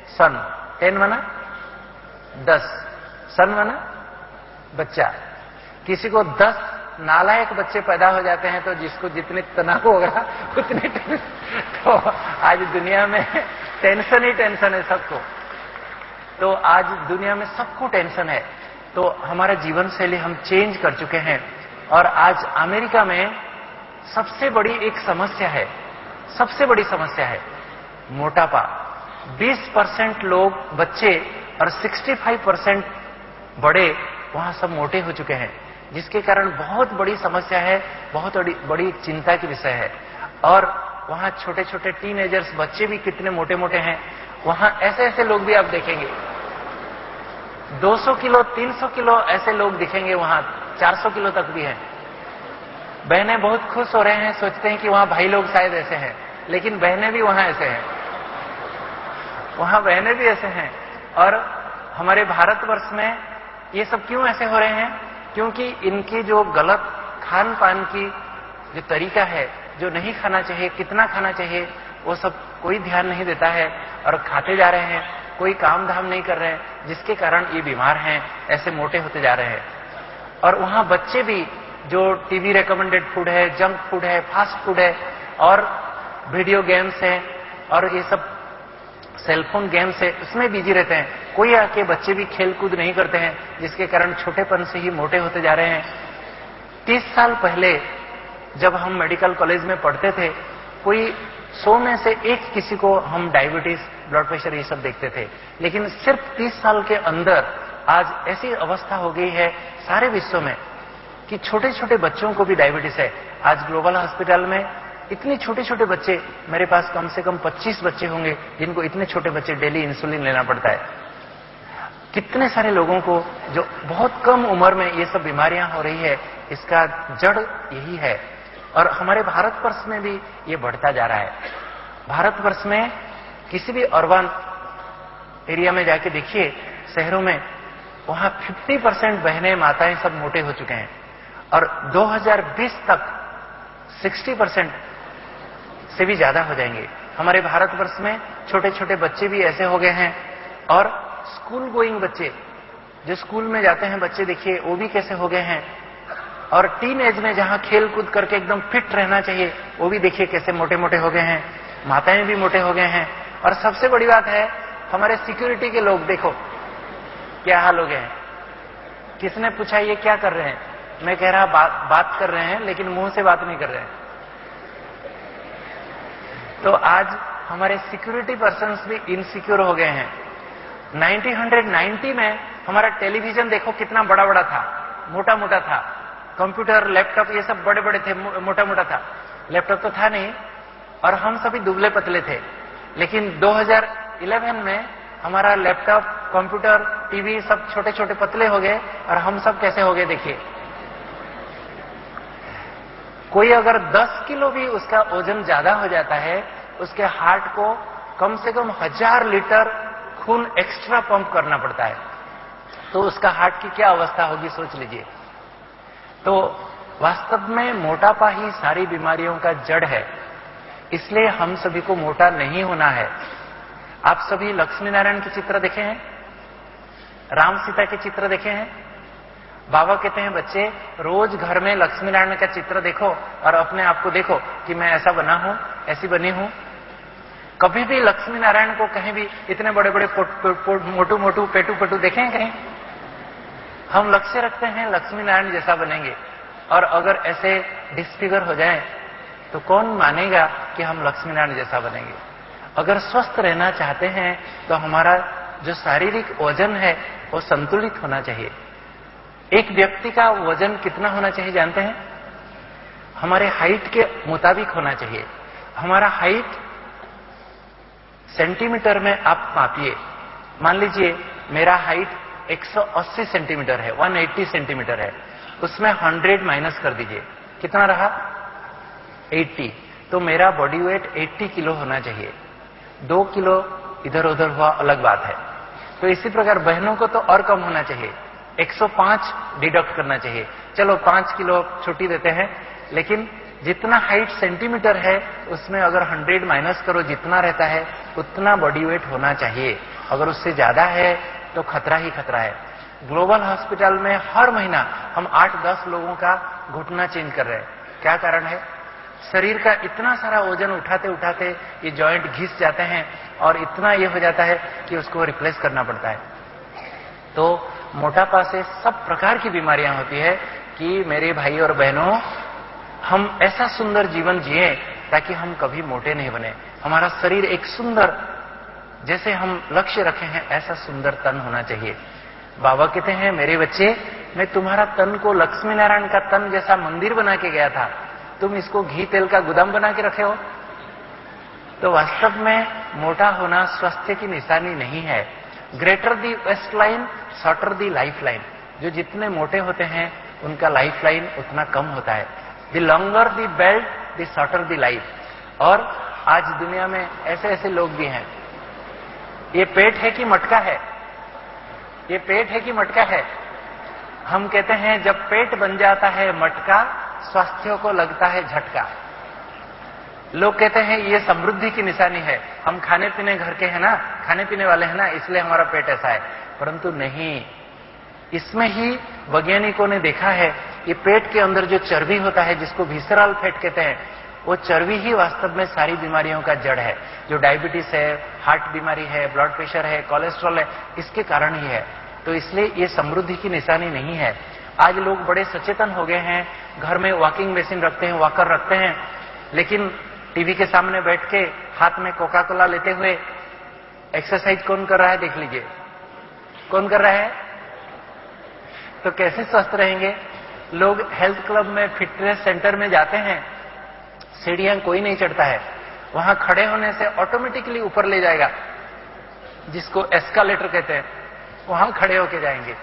सन, टेन माना दस, सन माना बच्चा। किसी को दस नालायक बच्चे पैदा हो जाते हैं तो जिसको जितने तनाव होगा उतने तो आज दुनिया में टेंशन ही टेंशन है सबको। तो आज दुनिया में सबको टेंशन है। तो हमारा जीवन शैली हम चेंज कर चुके हैं। और आज अमेरिका में सबसे बड़ी एक समस्या है, सबसे बड़ी समस्या है मोटापा। बीस परसेंट लोग बच्चे और पैंसठ परसेंट बड़े वहां सब मोटे हो चुके हैं, जिसके कारण बहुत बड़ी समस्या है, बहुत बड़ी बड़ी चिंता की विषय है। और वहां छोटे छोटे टीनेजर्स बच्चे भी कितने मोटे मोटे हैं। वहां ऐसे ऐसे लोग भी आप देखेंगे, दो सौ किलो तीन सौ किलो ऐसे लोग दिखेंगे, वहां चार सौ किलो तक भी हैं। बहनें बहुत खुश हो रहे हैं, सोचते हैं कि वहां भाई लोग शायद ऐसे हैं, लेकिन बहनें भी वहां ऐसे हैं, वहां बहनें भी ऐसे हैं। और हमारे भारतवर्ष में ये सब क्यों ऐसे हो रहे हैं? क्योंकि इनकी जो गलत खान पान की जो तरीका है, जो नहीं खाना चाहिए, कितना खाना चाहिए, वो सब कोई ध्यान नहीं देता है और खाते जा रहे हैं, कोई काम धाम नहीं कर रहे हैं, जिसके कारण ये बीमार हैं, ऐसे मोटे होते जा रहे हैं। और वहां बच्चे भी जो टीवी रिकमेंडेड फूड है, जंक फूड है, फास्ट फूड है और वीडियो गेम्स है और ये सब सेलफोन गेम्स है, उसमें बिजी रहते हैं। कोई आके बच्चे भी खेल कूद नहीं करते हैं, जिसके कारण छोटेपन से ही मोटे होते जा रहे हैं। तीस साल पहले जब हम मेडिकल कॉलेज में पढ़ते थे, कोई सौ में से एक किसी को हम डायबिटीज, ब्लड प्रेशर ये सब देखते थे। लेकिन सिर्फ तीस साल के अंदर आज ऐसी अवस्था हो गई है सारे विश्व में कि छोटे छोटे बच्चों को भी डायबिटीज है। आज ग्लोबल हॉस्पिटल में इतने छोटे छोटे बच्चे, मेरे पास कम से कम पच्चीस बच्चे होंगे जिनको इतने छोटे बच्चे डेली इंसुलिन लेना पड़ता है। कितने सारे लोगों को जो बहुत कम उम्र में ये सब बीमारियां हो रही है, इसका जड़ यही है। और हमारे भारतवर्ष में भी ये बढ़ता जा रहा है। भारतवर्ष में किसी भी अर्बन एरिया में जाके देखिए, शहरों में, वहां पचास परसेंट बहनें माताएं सब मोटे हो चुके हैं और दो हज़ार बीस तक साठ परसेंट से भी ज्यादा हो जाएंगे। हमारे भारतवर्ष में छोटे छोटे बच्चे भी ऐसे हो गए हैं। और स्कूल गोइंग बच्चे, जो स्कूल में जाते हैं बच्चे, देखिए वो भी कैसे हो गए हैं। और टीन एज में जहां खेल कूद करके एकदम फिट रहना चाहिए, वो भी देखिए कैसे मोटे मोटे हो गए हैं। माताएं भी मोटे हो गए हैं। और सबसे बड़ी बात है, हमारे सिक्योरिटी के लोग देखो क्या हाल हो गए हैं। किसने पूछा ये क्या कर रहे हैं? मैं कह रहा बात बात कर रहे हैं, लेकिन मुंह से बात नहीं कर रहे हैं। तो आज हमारे सिक्योरिटी पर्सन्स भी इनसिक्योर हो गए हैं। उन्नीस नब्बे में हमारा टेलीविजन देखो कितना बड़ा बड़ा था, मोटा मोटा था। कंप्यूटर, लैपटॉप ये सब बड़े बड़े थे, मोटा मोटा था। लैपटॉप तो था नहीं और हम सभी दुबले पतले थे। लेकिन दो हज़ार ग्यारह में हमारा लैपटॉप, कंप्यूटर, टीवी सब छोटे छोटे पतले हो गए और हम सब कैसे हो गए देखिए। कोई अगर दस किलो भी उसका वजन ज्यादा हो जाता है, उसके हार्ट को कम से कम हजार लीटर खून एक्स्ट्रा पंप करना पड़ता है। तो उसका हार्ट की क्या अवस्था होगी सोच लीजिए। तो वास्तव में मोटापा ही सारी बीमारियों का जड़ है। इसलिए हम सभी को मोटा नहीं होना है। आप सभी लक्ष्मी नारायण के चित्र देखे हैं, राम सीता के चित्र देखे हैं। बाबा कहते हैं बच्चे रोज घर में लक्ष्मी नारायण का चित्र देखो और अपने आप को देखो कि मैं ऐसा बना हूं, ऐसी बनी हूं। कभी भी लक्ष्मी नारायण को कहीं भी इतने बड़े बड़े मोटू मोटू पेटू पेटू देखे हैं कहीं? हम लक्ष्य रखते हैं लक्ष्मी नारायण जैसा बनेंगे, और अगर ऐसे डिस्फिगर हो जाएं तो कौन मानेगा कि हम लक्ष्मी नारायण जैसा बनेंगे। अगर स्वस्थ रहना चाहते हैं तो हमारा जो शारीरिक वजन है वो संतुलित होना चाहिए। एक व्यक्ति का वजन कितना होना चाहिए जानते हैं? हमारे हाइट के मुताबिक होना चाहिए। हमारा हाइट सेंटीमीटर में आप मापिए। मान लीजिए मेरा हाइट एक सौ अस्सी सेंटीमीटर है, एक सौ अस्सी सेंटीमीटर है, उसमें सौ माइनस कर दीजिए, कितना रहा? अस्सी। तो मेरा बॉडी वेट अस्सी किलो होना चाहिए। दो किलो इधर उधर हुआ अलग बात है। तो इसी प्रकार बहनों को तो और कम होना चाहिए, एक सौ पाँच डिडक्ट करना चाहिए। चलो पाँच किलो छुट्टी देते हैं, लेकिन जितना हाइट सेंटीमीटर है उसमें अगर सौ माइनस करो, जितना रहता है उतना बॉडी वेट होना चाहिए। अगर उससे ज्यादा है तो खतरा ही खतरा है। ग्लोबल हॉस्पिटल में हर महीना हम आठ दस लोगों का घुटना चेंज कर रहे हैं। क्या कारण है? शरीर का इतना सारा वजन उठाते उठाते ये जॉइंट घिस जाते हैं और इतना ये हो जाता है कि उसको रिप्लेस करना पड़ता है। तो मोटापा से सब प्रकार की बीमारियां होती है कि मेरे भाई और बहनों, हम ऐसा सुंदर जीवन जिए ताकि हम कभी मोटे नहीं बने। हमारा शरीर एक सुंदर, जैसे हम लक्ष्य रखे हैं ऐसा सुंदर तन होना चाहिए। बाबा कहते हैं, मेरे बच्चे, मैं तुम्हारा तन को लक्ष्मी नारायण का तन जैसा मंदिर बना के गया था, तुम इसको घी तेल का गोदाम बना के रखे हो। तो वास्तव में मोटा होना स्वास्थ्य की निशानी नहीं है। Greater the waist line, shorter the life line. जो जितने मोटे होते हैं उनका लाइफ लाइन उतना कम होता है। The longer the belt, the shorter the life. और आज दुनिया में ऐसे ऐसे लोग भी हैं, ये पेट है कि मटका है, ये पेट है कि मटका है। हम कहते हैं जब पेट बन जाता है मटका, स्वास्थ्य को लगता है झटका। लोग कहते हैं ये समृद्धि की निशानी है, हम खाने पीने घर के हैं ना, खाने पीने वाले हैं ना, इसलिए हमारा पेट ऐसा है। परंतु नहीं, इसमें ही वैज्ञानिकों ने देखा है ये पेट के अंदर जो चर्बी होता है, जिसको विसरल फैट कहते हैं, वो चर्बी ही वास्तव में सारी बीमारियों का जड़ है। जो डायबिटीज है, हार्ट बीमारी है, ब्लड प्रेशर है, कोलेस्ट्रॉल है, इसके कारण ही है। तो इसलिए ये समृद्धि की निशानी नहीं है। आज लोग बड़े सचेतन हो गए हैं, घर में वॉकिंग मशीन रखते हैं, वॉकर रखते हैं, लेकिन टीवी के सामने बैठ के हाथ में कोका कोला लेते हुए एक्सरसाइज कौन कर रहा है? देख लीजिए, कौन कर रहा है? तो कैसे स्वस्थ रहेंगे? लोग हेल्थ क्लब में, फिटनेस सेंटर में जाते हैं, सीढ़ियां कोई नहीं चढ़ता है, वहां खड़े होने से ऑटोमेटिकली ऊपर ले जाएगा, जिसको एस्कालेटर कहते हैं, वहां खड़े होके जाएंगे।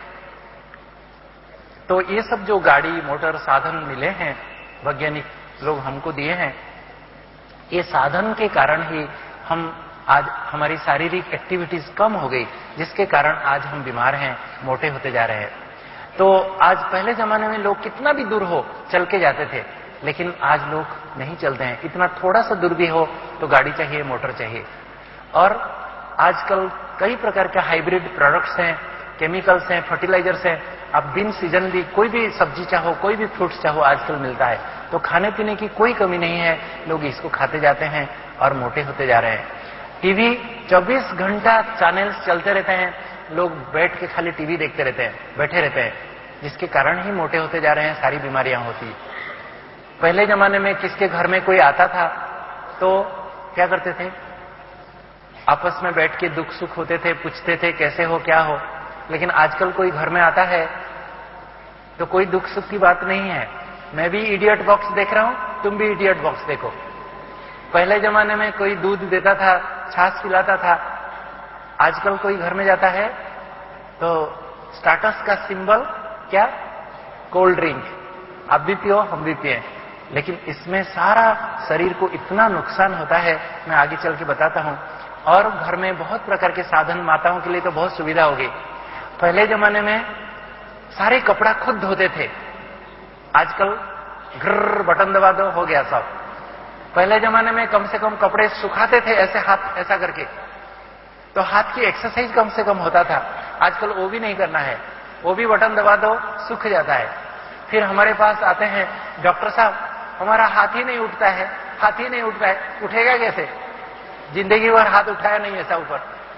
तो ये सब जो गाड़ी मोटर साधन मिले हैं, वैज्ञानिक लोग हमको दिए हैं, ये साधन के कारण ही हम आज, हमारी शारीरिक एक्टिविटीज कम हो गई, जिसके कारण आज हम बीमार हैं, मोटे होते जा रहे हैं। तो आज, पहले जमाने में लोग कितना भी दूर हो चल के जाते थे, लेकिन आज लोग नहीं चलते हैं। इतना थोड़ा सा दूर भी हो तो गाड़ी चाहिए, मोटर चाहिए। और आजकल कई प्रकार के हाइब्रिड प्रोडक्ट्स हैं, केमिकल्स हैं, फर्टिलाइजर्स हैं। अब बिन सीजन भी कोई भी सब्जी चाहो, कोई भी फ्रूट्स चाहो, आजकल मिलता है। तो खाने पीने की कोई कमी नहीं है, लोग इसको खाते जाते हैं और मोटे होते जा रहे हैं। टीवी चौबीस घंटा चैनल्स चलते रहते हैं, लोग बैठ के खाली टीवी देखते रहते हैं, बैठे रहते हैं, जिसके कारण ही मोटे होते जा रहे हैं, सारी बीमारियां होती। पहले जमाने में किसके घर में कोई आता था तो क्या करते थे? आपस में बैठ के दुख सुख होते थे, पूछते थे कैसे हो, क्या हो। लेकिन आजकल कोई घर में आता है तो कोई दुख सुख की बात नहीं है। मैं भी इडियट बॉक्स देख रहा हूं, तुम भी इडियट बॉक्स देखो। पहले जमाने में कोई दूध देता था, छाछ पिलाता था, आजकल कोई घर में जाता है तो स्टाटस का सिंबल क्या? Cold drink. आप भी पियो, हम भी पिए। लेकिन इसमें सारा शरीर को इतना नुकसान होता है, मैं आगे चल के बताता हूं। और घर में बहुत प्रकार के साधन, माताओं के लिए तो बहुत सुविधा हो गई। पहले जमाने में सारे कपड़ा खुद धोते थे, आजकल घर बटन दबा दो, हो गया सब। पहले जमाने में कम से कम कपड़े सुखाते थे ऐसे, हाथ ऐसा करके, तो हाथ की एक्सरसाइज कम से कम होता था। आजकल वो भी नहीं करना है, वो भी बटन दबा दो, सूख जाता है। फिर हमारे पास आते हैं डॉक्टर साहब, हमारा हाथ ही नहीं उठता है, हाथ ही नहीं उठता है। उठेगा कैसे? जिंदगी भर हाथ उठाया नहीं ऐसा ऊपर।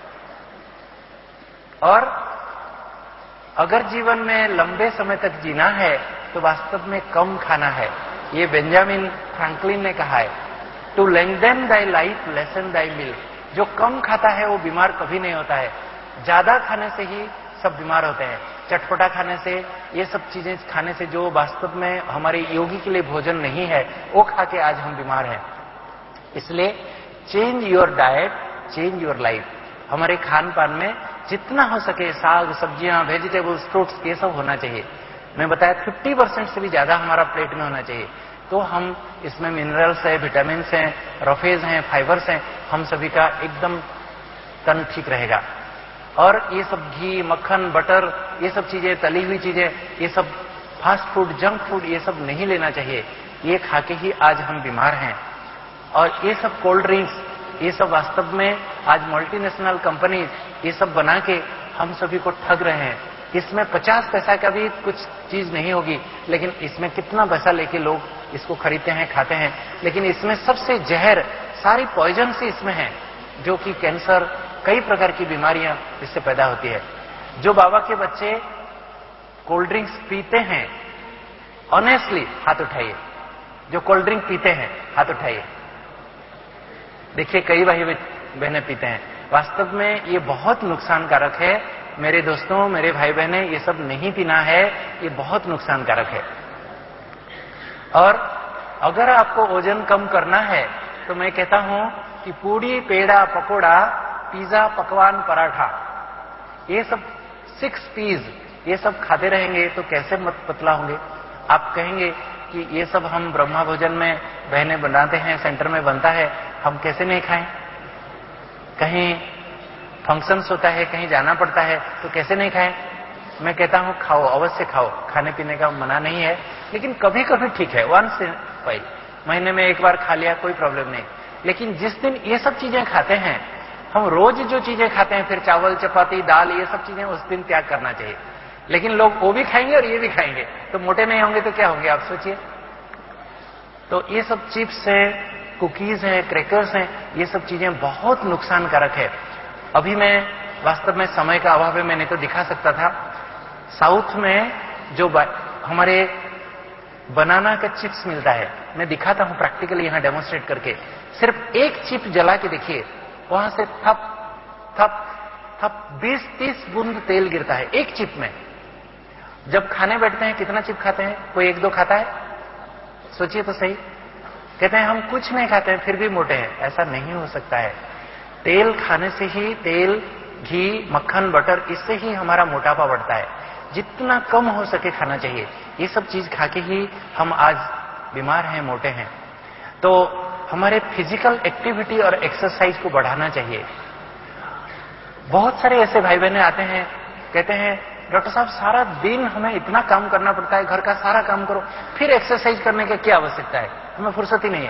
और अगर जीवन में लंबे समय तक जीना है तो वास्तव में कम खाना है। ये बेंजामिन फ्रैंकलिन ने कहा है, to lengthen thy life lessen thy meal. जो कम खाता है वो बीमार कभी नहीं होता है, ज्यादा खाने से ही सब बीमार होते हैं। चटपटा खाने से, ये सब चीजें खाने से जो वास्तव में हमारे योगी के लिए भोजन नहीं है, वो खा के आज हम बीमार हैं। इसलिए change your diet, change your life. हमारे खान पान में जितना हो सके साग सब्जियां, वेजिटेबल्स, फ्रूट्स, ये सब होना चाहिए। मैं बताया फिफ्टी परसेंट से भी ज्यादा हमारा प्लेट में होना चाहिए। तो हम इसमें मिनरल्स है, विटामिन हैं, रफेज हैं, फाइबर्स हैं, हम सभी का एकदम तन ठीक रहेगा। और ये सब घी, मक्खन, बटर, ये सब चीजें, तली हुई चीजें, ये सब फास्ट फूड, जंक फूड, ये सब नहीं लेना चाहिए। ये खा के ही आज हम बीमार हैं। और ये सब कोल्ड ड्रिंक्स, ये सब वास्तव में आज मल्टीनेशनल कंपनीज ये सब बना के हम सभी को ठग रहे हैं। इसमें पचास पैसा का भी कुछ चीज नहीं होगी, लेकिन इसमें कितना पैसा लेके लोग इसको खरीदते हैं, खाते हैं। लेकिन इसमें सबसे जहर, सारी पॉइजन से इसमें है, जो कि कैंसर, कई प्रकार की बीमारियां इससे पैदा होती है। जो बाबा के बच्चे कोल्ड ड्रिंक्स पीते हैं, ऑनेस्टली हाथ उठाइए। जो कोल्ड ड्रिंक पीते हैं हाथ उठाइए। देखिए कई भाई बहनें पीते हैं। वास्तव में ये बहुत नुकसानकारक है मेरे दोस्तों, मेरे भाई बहनें, ये सब नहीं पीना है, ये बहुत नुकसानकारक है। और अगर आपको वजन कम करना है तो मैं कहता हूं कि पूड़ी, पेड़ा, पकोड़ा, पिज्जा, पकवान, पराठा, ये सब सिक्स पीज, ये सब खाते रहेंगे तो कैसे मत पतला होंगे? आप कहेंगे कि ये सब हम ब्रह्मा भोजन में बहनें बनाते हैं, सेंटर में बनता है, हम कैसे नहीं खाएं? कहीं फंक्शंस होता है, कहीं जाना पड़ता है, तो कैसे नहीं खाएं? मैं कहता हूं खाओ, अवश्य खाओ, खाने पीने का मना नहीं है, लेकिन कभी कभी ठीक है, वंस इन वाइल, महीने में एक बार खा लिया कोई प्रॉब्लम नहीं। लेकिन जिस दिन ये सब चीजें खाते हैं, हम रोज जो चीजें खाते हैं, फिर चावल, चपाती, दाल, ये सब चीजें उस दिन त्याग करना चाहिए। लेकिन लोग वो भी खाएंगे और ये भी खाएंगे, तो मोटे नहीं होंगे तो क्या होंगे आप सोचिए। तो ये सब चिप्स हैं, कुकीज हैं, क्रैकर्स हैं, ये सब चीजें बहुत नुकसानकारक है। अभी मैं वास्तव में समय का अभाव है, मैंने तो दिखा सकता था। साउथ में जो हमारे बनाना का चिप्स मिलता है, मैं दिखाता हूं प्रैक्टिकली यहां डेमोन्स्ट्रेट करके। सिर्फ एक चिप जला के देखिए, वहां से थप थप थप बीस तीस बूंद तेल गिरता है एक चिप में। जब खाने बैठते हैं कितना चिप खाते हैं? कोई एक दो खाता है? सोचिए तो सही। कहते हैं हम कुछ नहीं खाते हैं फिर भी मोटे हैं। ऐसा नहीं हो सकता है। तेल खाने से ही, तेल, घी, मक्खन, बटर, इससे ही हमारा मोटापा बढ़ता है। जितना कम हो सके खाना चाहिए। ये सब चीज खा के ही हम आज बीमार हैं, मोटे हैं। तो हमारे फिजिकल एक्टिविटी और एक्सरसाइज को बढ़ाना चाहिए। बहुत सारे ऐसे भाई बहने आते हैं, कहते हैं डॉक्टर साहब सारा दिन हमें इतना काम करना पड़ता है, घर का सारा काम करो, फिर एक्सरसाइज करने की क्या आवश्यकता है? हमें फुर्सत ही नहीं है।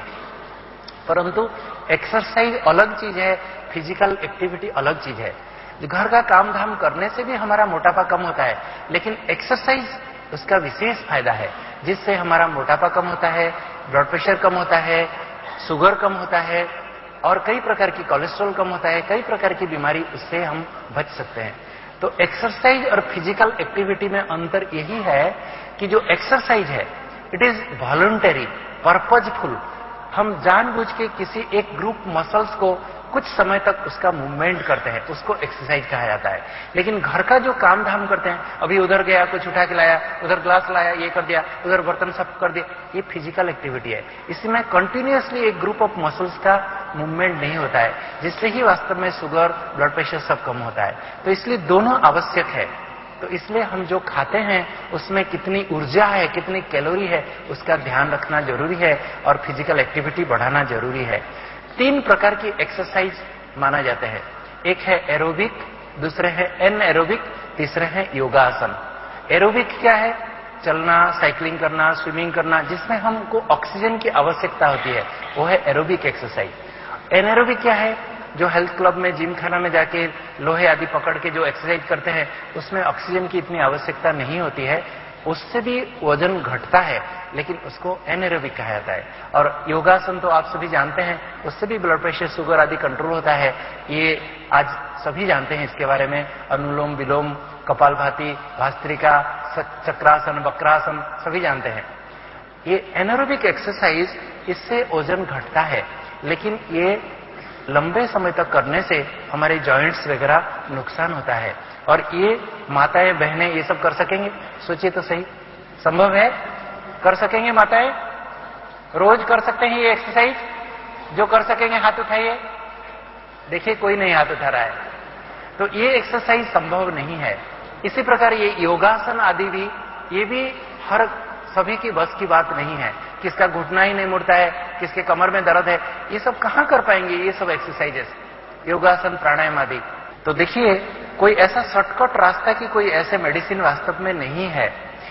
परंतु एक्सरसाइज अलग चीज है, फिजिकल एक्टिविटी अलग चीज है। घर का काम धाम करने से भी हमारा मोटापा कम होता है, लेकिन एक्सरसाइज उसका विशेष फायदा है, जिससे हमारा मोटापा कम होता है, ब्लड प्रेशर कम होता है, शुगर कम होता है, और कई प्रकार की कोलेस्ट्रॉल कम होता है, कई प्रकार की बीमारी उससे हम बच सकते हैं। तो एक्सरसाइज और फिजिकल एक्टिविटी में अंतर यही है कि जो एक्सरसाइज है इट इज वॉलंटरी, पर्पजफुल। हम जानबूझ के किसी एक ग्रुप मसल्स को कुछ समय तक उसका मूवमेंट करते हैं, उसको एक्सरसाइज कहा जाता है। लेकिन घर का जो काम धाम करते हैं, अभी उधर गया, कुछ उठा के लाया, उधर ग्लास लाया, ये कर दिया, उधर बर्तन साफ कर दिया, ये फिजिकल एक्टिविटी है। इसमें कंटिन्यूअसली एक ग्रुप ऑफ मसल्स का मूवमेंट नहीं होता है, जिससे ही वास्तव में शुगर, ब्लड प्रेशर सब कम होता है। तो इसलिए दोनों आवश्यक है। तो इसलिए हम जो खाते हैं उसमें कितनी ऊर्जा है, कितनी कैलोरी है, उसका ध्यान रखना जरूरी है, और फिजिकल एक्टिविटी बढ़ाना जरूरी है। तीन प्रकार की एक्सरसाइज माना जाता है। एक है एरोबिक, दूसरे है एन एरोबिक, तीसरे है योगासन। एरोबिक क्या है? चलना, साइकिलिंग करना, स्विमिंग करना, जिसमें हमको ऑक्सीजन की आवश्यकता होती है, वो है एरोबिक एक्सरसाइज। एनएरोबिक क्या है? जो हेल्थ क्लब में, जिम खाना में जाके लोहे आदि पकड़ के जो एक्सरसाइज करते हैं, उसमें ऑक्सीजन की इतनी आवश्यकता नहीं होती है, उससे भी वजन घटता है, लेकिन उसको एनएरोबिक कहा जाता है। और योगासन तो आप सभी जानते हैं, उससे भी ब्लड प्रेशर, शुगर आदि कंट्रोल होता है। ये आज सभी जानते हैं इसके बारे में। अनुलोम विलोम, कपालभाति, भास्त्रिका, चक्रासन, वक्रासन, सभी जानते हैं। ये एनएरोबिक एक्सरसाइज, इससे वजन घटता है, लेकिन ये लंबे समय तक करने से हमारे जॉइंट्स वगैरह नुकसान होता है। और ये माताएं, बहनें ये सब कर सकेंगे? सोचिए तो सही, संभव है? कर सकेंगे माताएं? रोज कर सकते हैं ये एक्सरसाइज? जो कर सकेंगे हाथ उठाइए। देखिए कोई नहीं हाथ उठा रहा है। तो ये एक्सरसाइज संभव नहीं है। इसी प्रकार ये योगासन आदि भी, ये भी हर सभी की बस की बात नहीं है। किसका घुटना ही नहीं मुड़ता है, किसके कमर में दर्द है, ये सब कहां कर पाएंगे ये सब एक्सरसाइजेस, योगासन, प्राणायाम आदि। तो देखिए कोई ऐसा शॉर्टकट रास्ता की कोई ऐसे मेडिसिन वास्तव में नहीं है।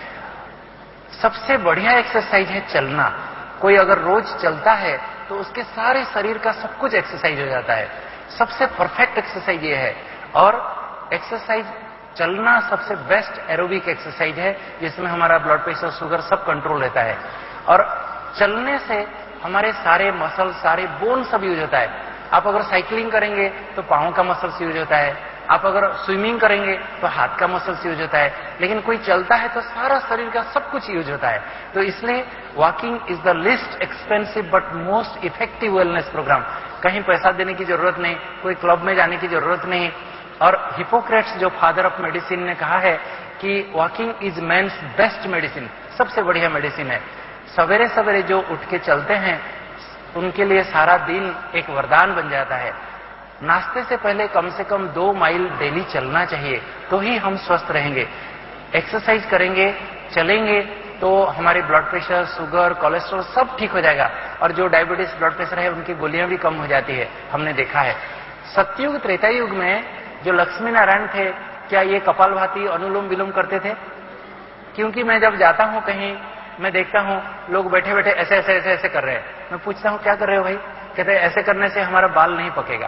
सबसे बढ़िया एक्सरसाइज है चलना। कोई अगर रोज चलता है तो उसके सारे शरीर का सब कुछ एक्सरसाइज हो जाता है। सबसे परफेक्ट एक्सरसाइज ये है। और एक्सरसाइज, चलना सबसे बेस्ट एरोबिक एक्सरसाइज है, जिसमें हमारा ब्लड प्रेशर, शुगर सब कंट्रोल रहता है। और चलने से हमारे सारे मसल, सारे बोन सब यूज होता है। आप अगर साइकिलिंग करेंगे तो पाँव का मसल्स यूज होता है, आप अगर स्विमिंग करेंगे तो हाथ का मसल्स यूज होता है, लेकिन कोई चलता है तो सारा शरीर का सब कुछ यूज होता है। तो इसलिए walking is the least expensive but most effective wellness programme. कहीं पैसा देने की जरूरत नहीं, कोई क्लब में जाने की जरूरत नहीं। और हिपोक्रेट्स, जो फादर ऑफ मेडिसिन, ने कहा है कि walking is man's best medicine, सबसे बढ़िया मेडिसिन है। सवेरे सवेरे जो उठ के चलते हैं उनके लिए सारा दिन एक वरदान बन जाता है। नाश्ते से पहले कम से कम दो माइल डेली चलना चाहिए, तो ही हम स्वस्थ रहेंगे। एक्सरसाइज करेंगे, चलेंगे तो हमारे ब्लड प्रेशर, शुगर, कोलेस्ट्रॉल सब ठीक हो जाएगा। और जो डायबिटीज, ब्लड प्रेशर है, उनकी गोलियां भी कम हो जाती है, हमने देखा है। सतयुग, त्रेता युग में जो लक्ष्मी नारायण थे, क्या ये कपालभाति, अनुलोम विलोम करते थे? क्योंकि मैं जब जाता हूं कहीं, मैं देखता हूं लोग बैठे बैठे ऐसे ऐसे ऐसे ऐसे कर रहे हैं। मैं पूछता हूं क्या कर रहे हो भाई? कहते हैं ऐसे करने से हमारा बाल नहीं पकेगा।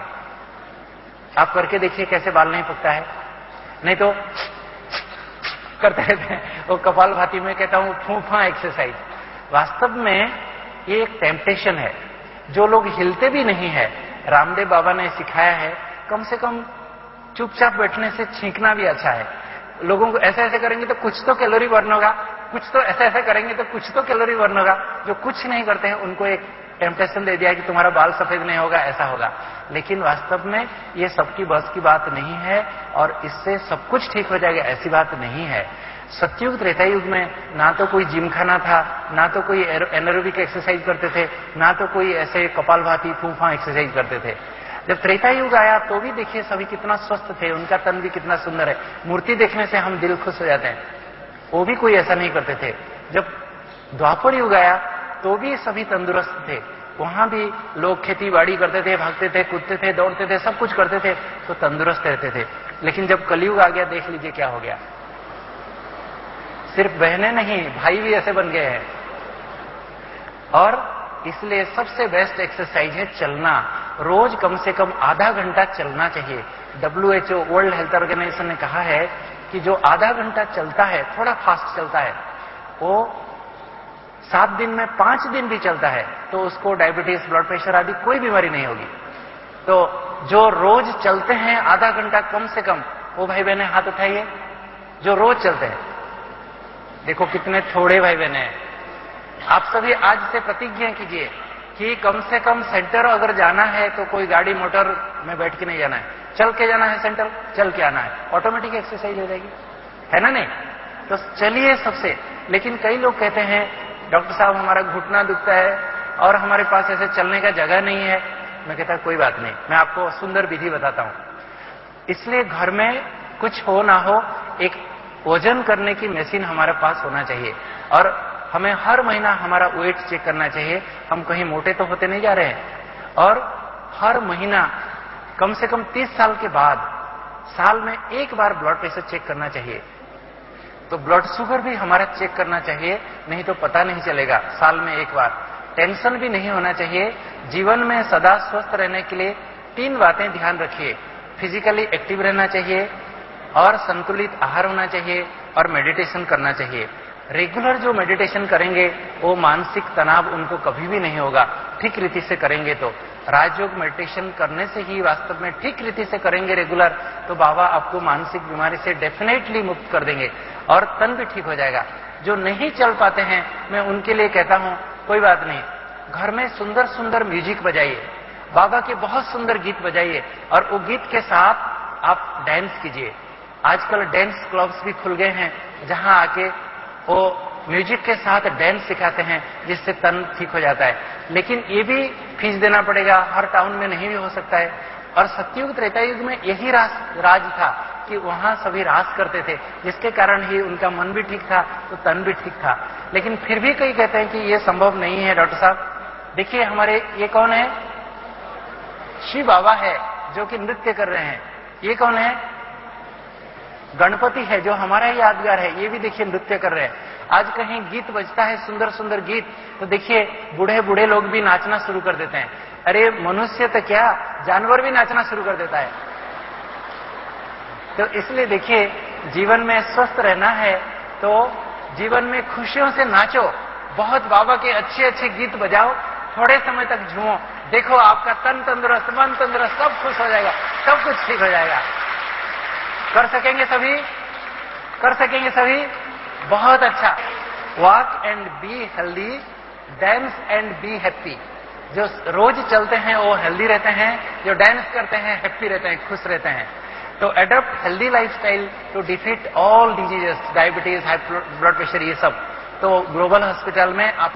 आप करके देखिए कैसे बाल नहीं पकता है। नहीं तो करते रहते हैं वो कपालभाति में, कहता हूं फूफा एक्सरसाइज। वास्तव में ये एक टेम्पटेशन है। जो लोग हिलते भी नहीं है, रामदेव बाबा ने सिखाया है कम से कम चुपचाप बैठने से छींकना भी अच्छा है। लोगों को ऐसे ऐसे करेंगे तो कुछ तो कैलोरी बर्न होगा, कुछ तो ऐसे ऐसे करेंगे तो कुछ तो कैलोरी बर्न होगा। जो कुछ नहीं करते हैं उनको एक टेम्पटेशन दे दिया कि तुम्हारा बाल सफेद नहीं होगा, ऐसा होगा। लेकिन वास्तव में ये सबकी बस की बात नहीं है और इससे सब कुछ ठीक हो जाएगा, ऐसी बात नहीं है। सतयुग, त्रेता युग में ना तो कोई जिम खाना था, ना तो कोई एरोबिक एक्सरसाइज करते थे, ना तो कोई ऐसे कपालभाति, फूफा एक्सरसाइज करते थे। जब त्रेता युग आया तो भी देखिए सभी कितना स्वस्थ थे, उनका तन भी कितना सुंदर है। मूर्ति देखने से हम दिल खुश हो जाते हैं, वो भी कोई ऐसा नहीं करते थे। जब द्वापर युग आया तो भी सभी तंदुरुस्त थे, वहां भी लोग खेती बाड़ी करते थे, भागते थे, कूदते थे, दौड़ते थे, सब कुछ करते थे, तो तंदुरुस्त रहते थे। लेकिन जब कलयुग आ गया, देख लीजिए क्या हो गया। सिर्फ बहनें नहीं, भाई भी ऐसे बन गए हैं। और इसलिए सबसे बेस्ट एक्सरसाइज है चलना। रोज कम से कम आधा घंटा चलना चाहिए। W H O, World Health Organization ने कहा है कि जो आधा घंटा चलता है, थोड़ा फास्ट चलता है, वो सात दिन में पांच दिन भी चलता है तो उसको डायबिटीज, ब्लड प्रेशर आदि कोई बीमारी नहीं होगी। तो जो रोज चलते हैं आधा घंटा कम से कम, वो भाई बहने हाथ उठाइए जो रोज चलते हैं। देखो कितने थोड़े भाई बहने हैं। आप सभी आज से प्रतिज्ञा कीजिए कि कम से कम सेंटर अगर जाना है तो कोई गाड़ी मोटर में बैठ के नहीं जाना है, चल के जाना है। सेंटर चल के आना है, ऑटोमेटिक एक्सरसाइज हो जाएगी, है ना? नहीं तो चलिए सबसे। लेकिन कई लोग कहते हैं डॉक्टर साहब हमारा घुटना दुखता है और हमारे पास ऐसे चलने का जगह नहीं है। मैं कहता कोई बात नहीं, मैं आपको सुंदर विधि बताता हूं। इसलिए घर में कुछ हो ना हो, एक वजन करने की मशीन हमारे पास होना चाहिए। और हमें हर महीना हमारा वेट चेक करना चाहिए। हम कहीं मोटे तो होते नहीं जा रहे हैं। और हर महीना कम से कम तीस साल के बाद साल में एक बार ब्लड प्रेशर चेक करना चाहिए। तो ब्लड शुगर भी हमारा चेक करना चाहिए, नहीं तो पता नहीं चलेगा। साल में एक बार। टेंशन भी नहीं होना चाहिए। जीवन में सदा स्वस्थ रहने के लिए तीन बातें ध्यान रखिए। फिजिकली एक्टिव रहना चाहिए, और संतुलित आहार होना चाहिए, और मेडिटेशन करना चाहिए। रेगुलर जो मेडिटेशन करेंगे वो मानसिक तनाव उनको कभी भी नहीं होगा, ठीक रीति से करेंगे तो। राजयोग मेडिटेशन करने से ही वास्तव में ठीक रीति से करेंगे रेगुलर, तो बाबा आपको मानसिक बीमारी से डेफिनेटली मुक्त कर देंगे और तन भी ठीक हो जाएगा। जो नहीं चल पाते हैं, मैं उनके लिए कहता हूं कोई बात नहीं, घर में सुंदर सुंदर म्यूजिक बजाइए, बाबा के बहुत सुंदर गीत बजाइए, और वो गीत के साथ आप डांस कीजिए। आजकल डांस क्लब्स भी खुल गए हैं जहां आके वो म्यूजिक के साथ डांस सिखाते हैं, जिससे तन ठीक हो जाता है। लेकिन ये भी फीस देना पड़ेगा, हर टाउन में नहीं भी हो सकता है। और सतयुग, त्रेता युग में यही राज, राज था कि वहां सभी रास करते थे, जिसके कारण ही उनका मन भी ठीक था तो तन भी ठीक था। लेकिन फिर भी कई कहते हैं कि ये संभव नहीं है डॉक्टर साहब। देखिए हमारे ये कौन है? शिव बाबा है जो कि नृत्य कर रहे हैं। ये कौन है? गणपति है जो हमारा ही यादगार है, ये भी देखिए नृत्य कर रहे हैं। आज कहीं गीत बजता है, सुंदर सुंदर गीत, तो देखिए बूढ़े बूढ़े लोग भी नाचना शुरू कर देते हैं। अरे मनुष्य तो क्या, जानवर भी नाचना शुरू कर देता है। तो इसलिए देखिए, जीवन में स्वस्थ रहना है तो जीवन में खुशियों से नाचो, बहुत बाबा के अच्छे अच्छे गीत बजाओ, थोड़े समय तक झूमो, देखो आपका तन तंदुरुस्त, मन तंदुरुस्त, सब खुश हो जाएगा, सब कुछ ठीक हो जाएगा। कर सकेंगे सभी? कर सकेंगे सभी? बहुत अच्छा। Walk and be healthy, dance and be happy. जो रोज चलते हैं वो हेल्दी रहते हैं, जो डांस करते हैं हैप्पी रहते हैं, खुश रहते हैं। तो adopt healthy lifestyle to defeat all diseases, diabetes, high blood pressure, ये सब। तो ग्लोबल हॉस्पिटल में आप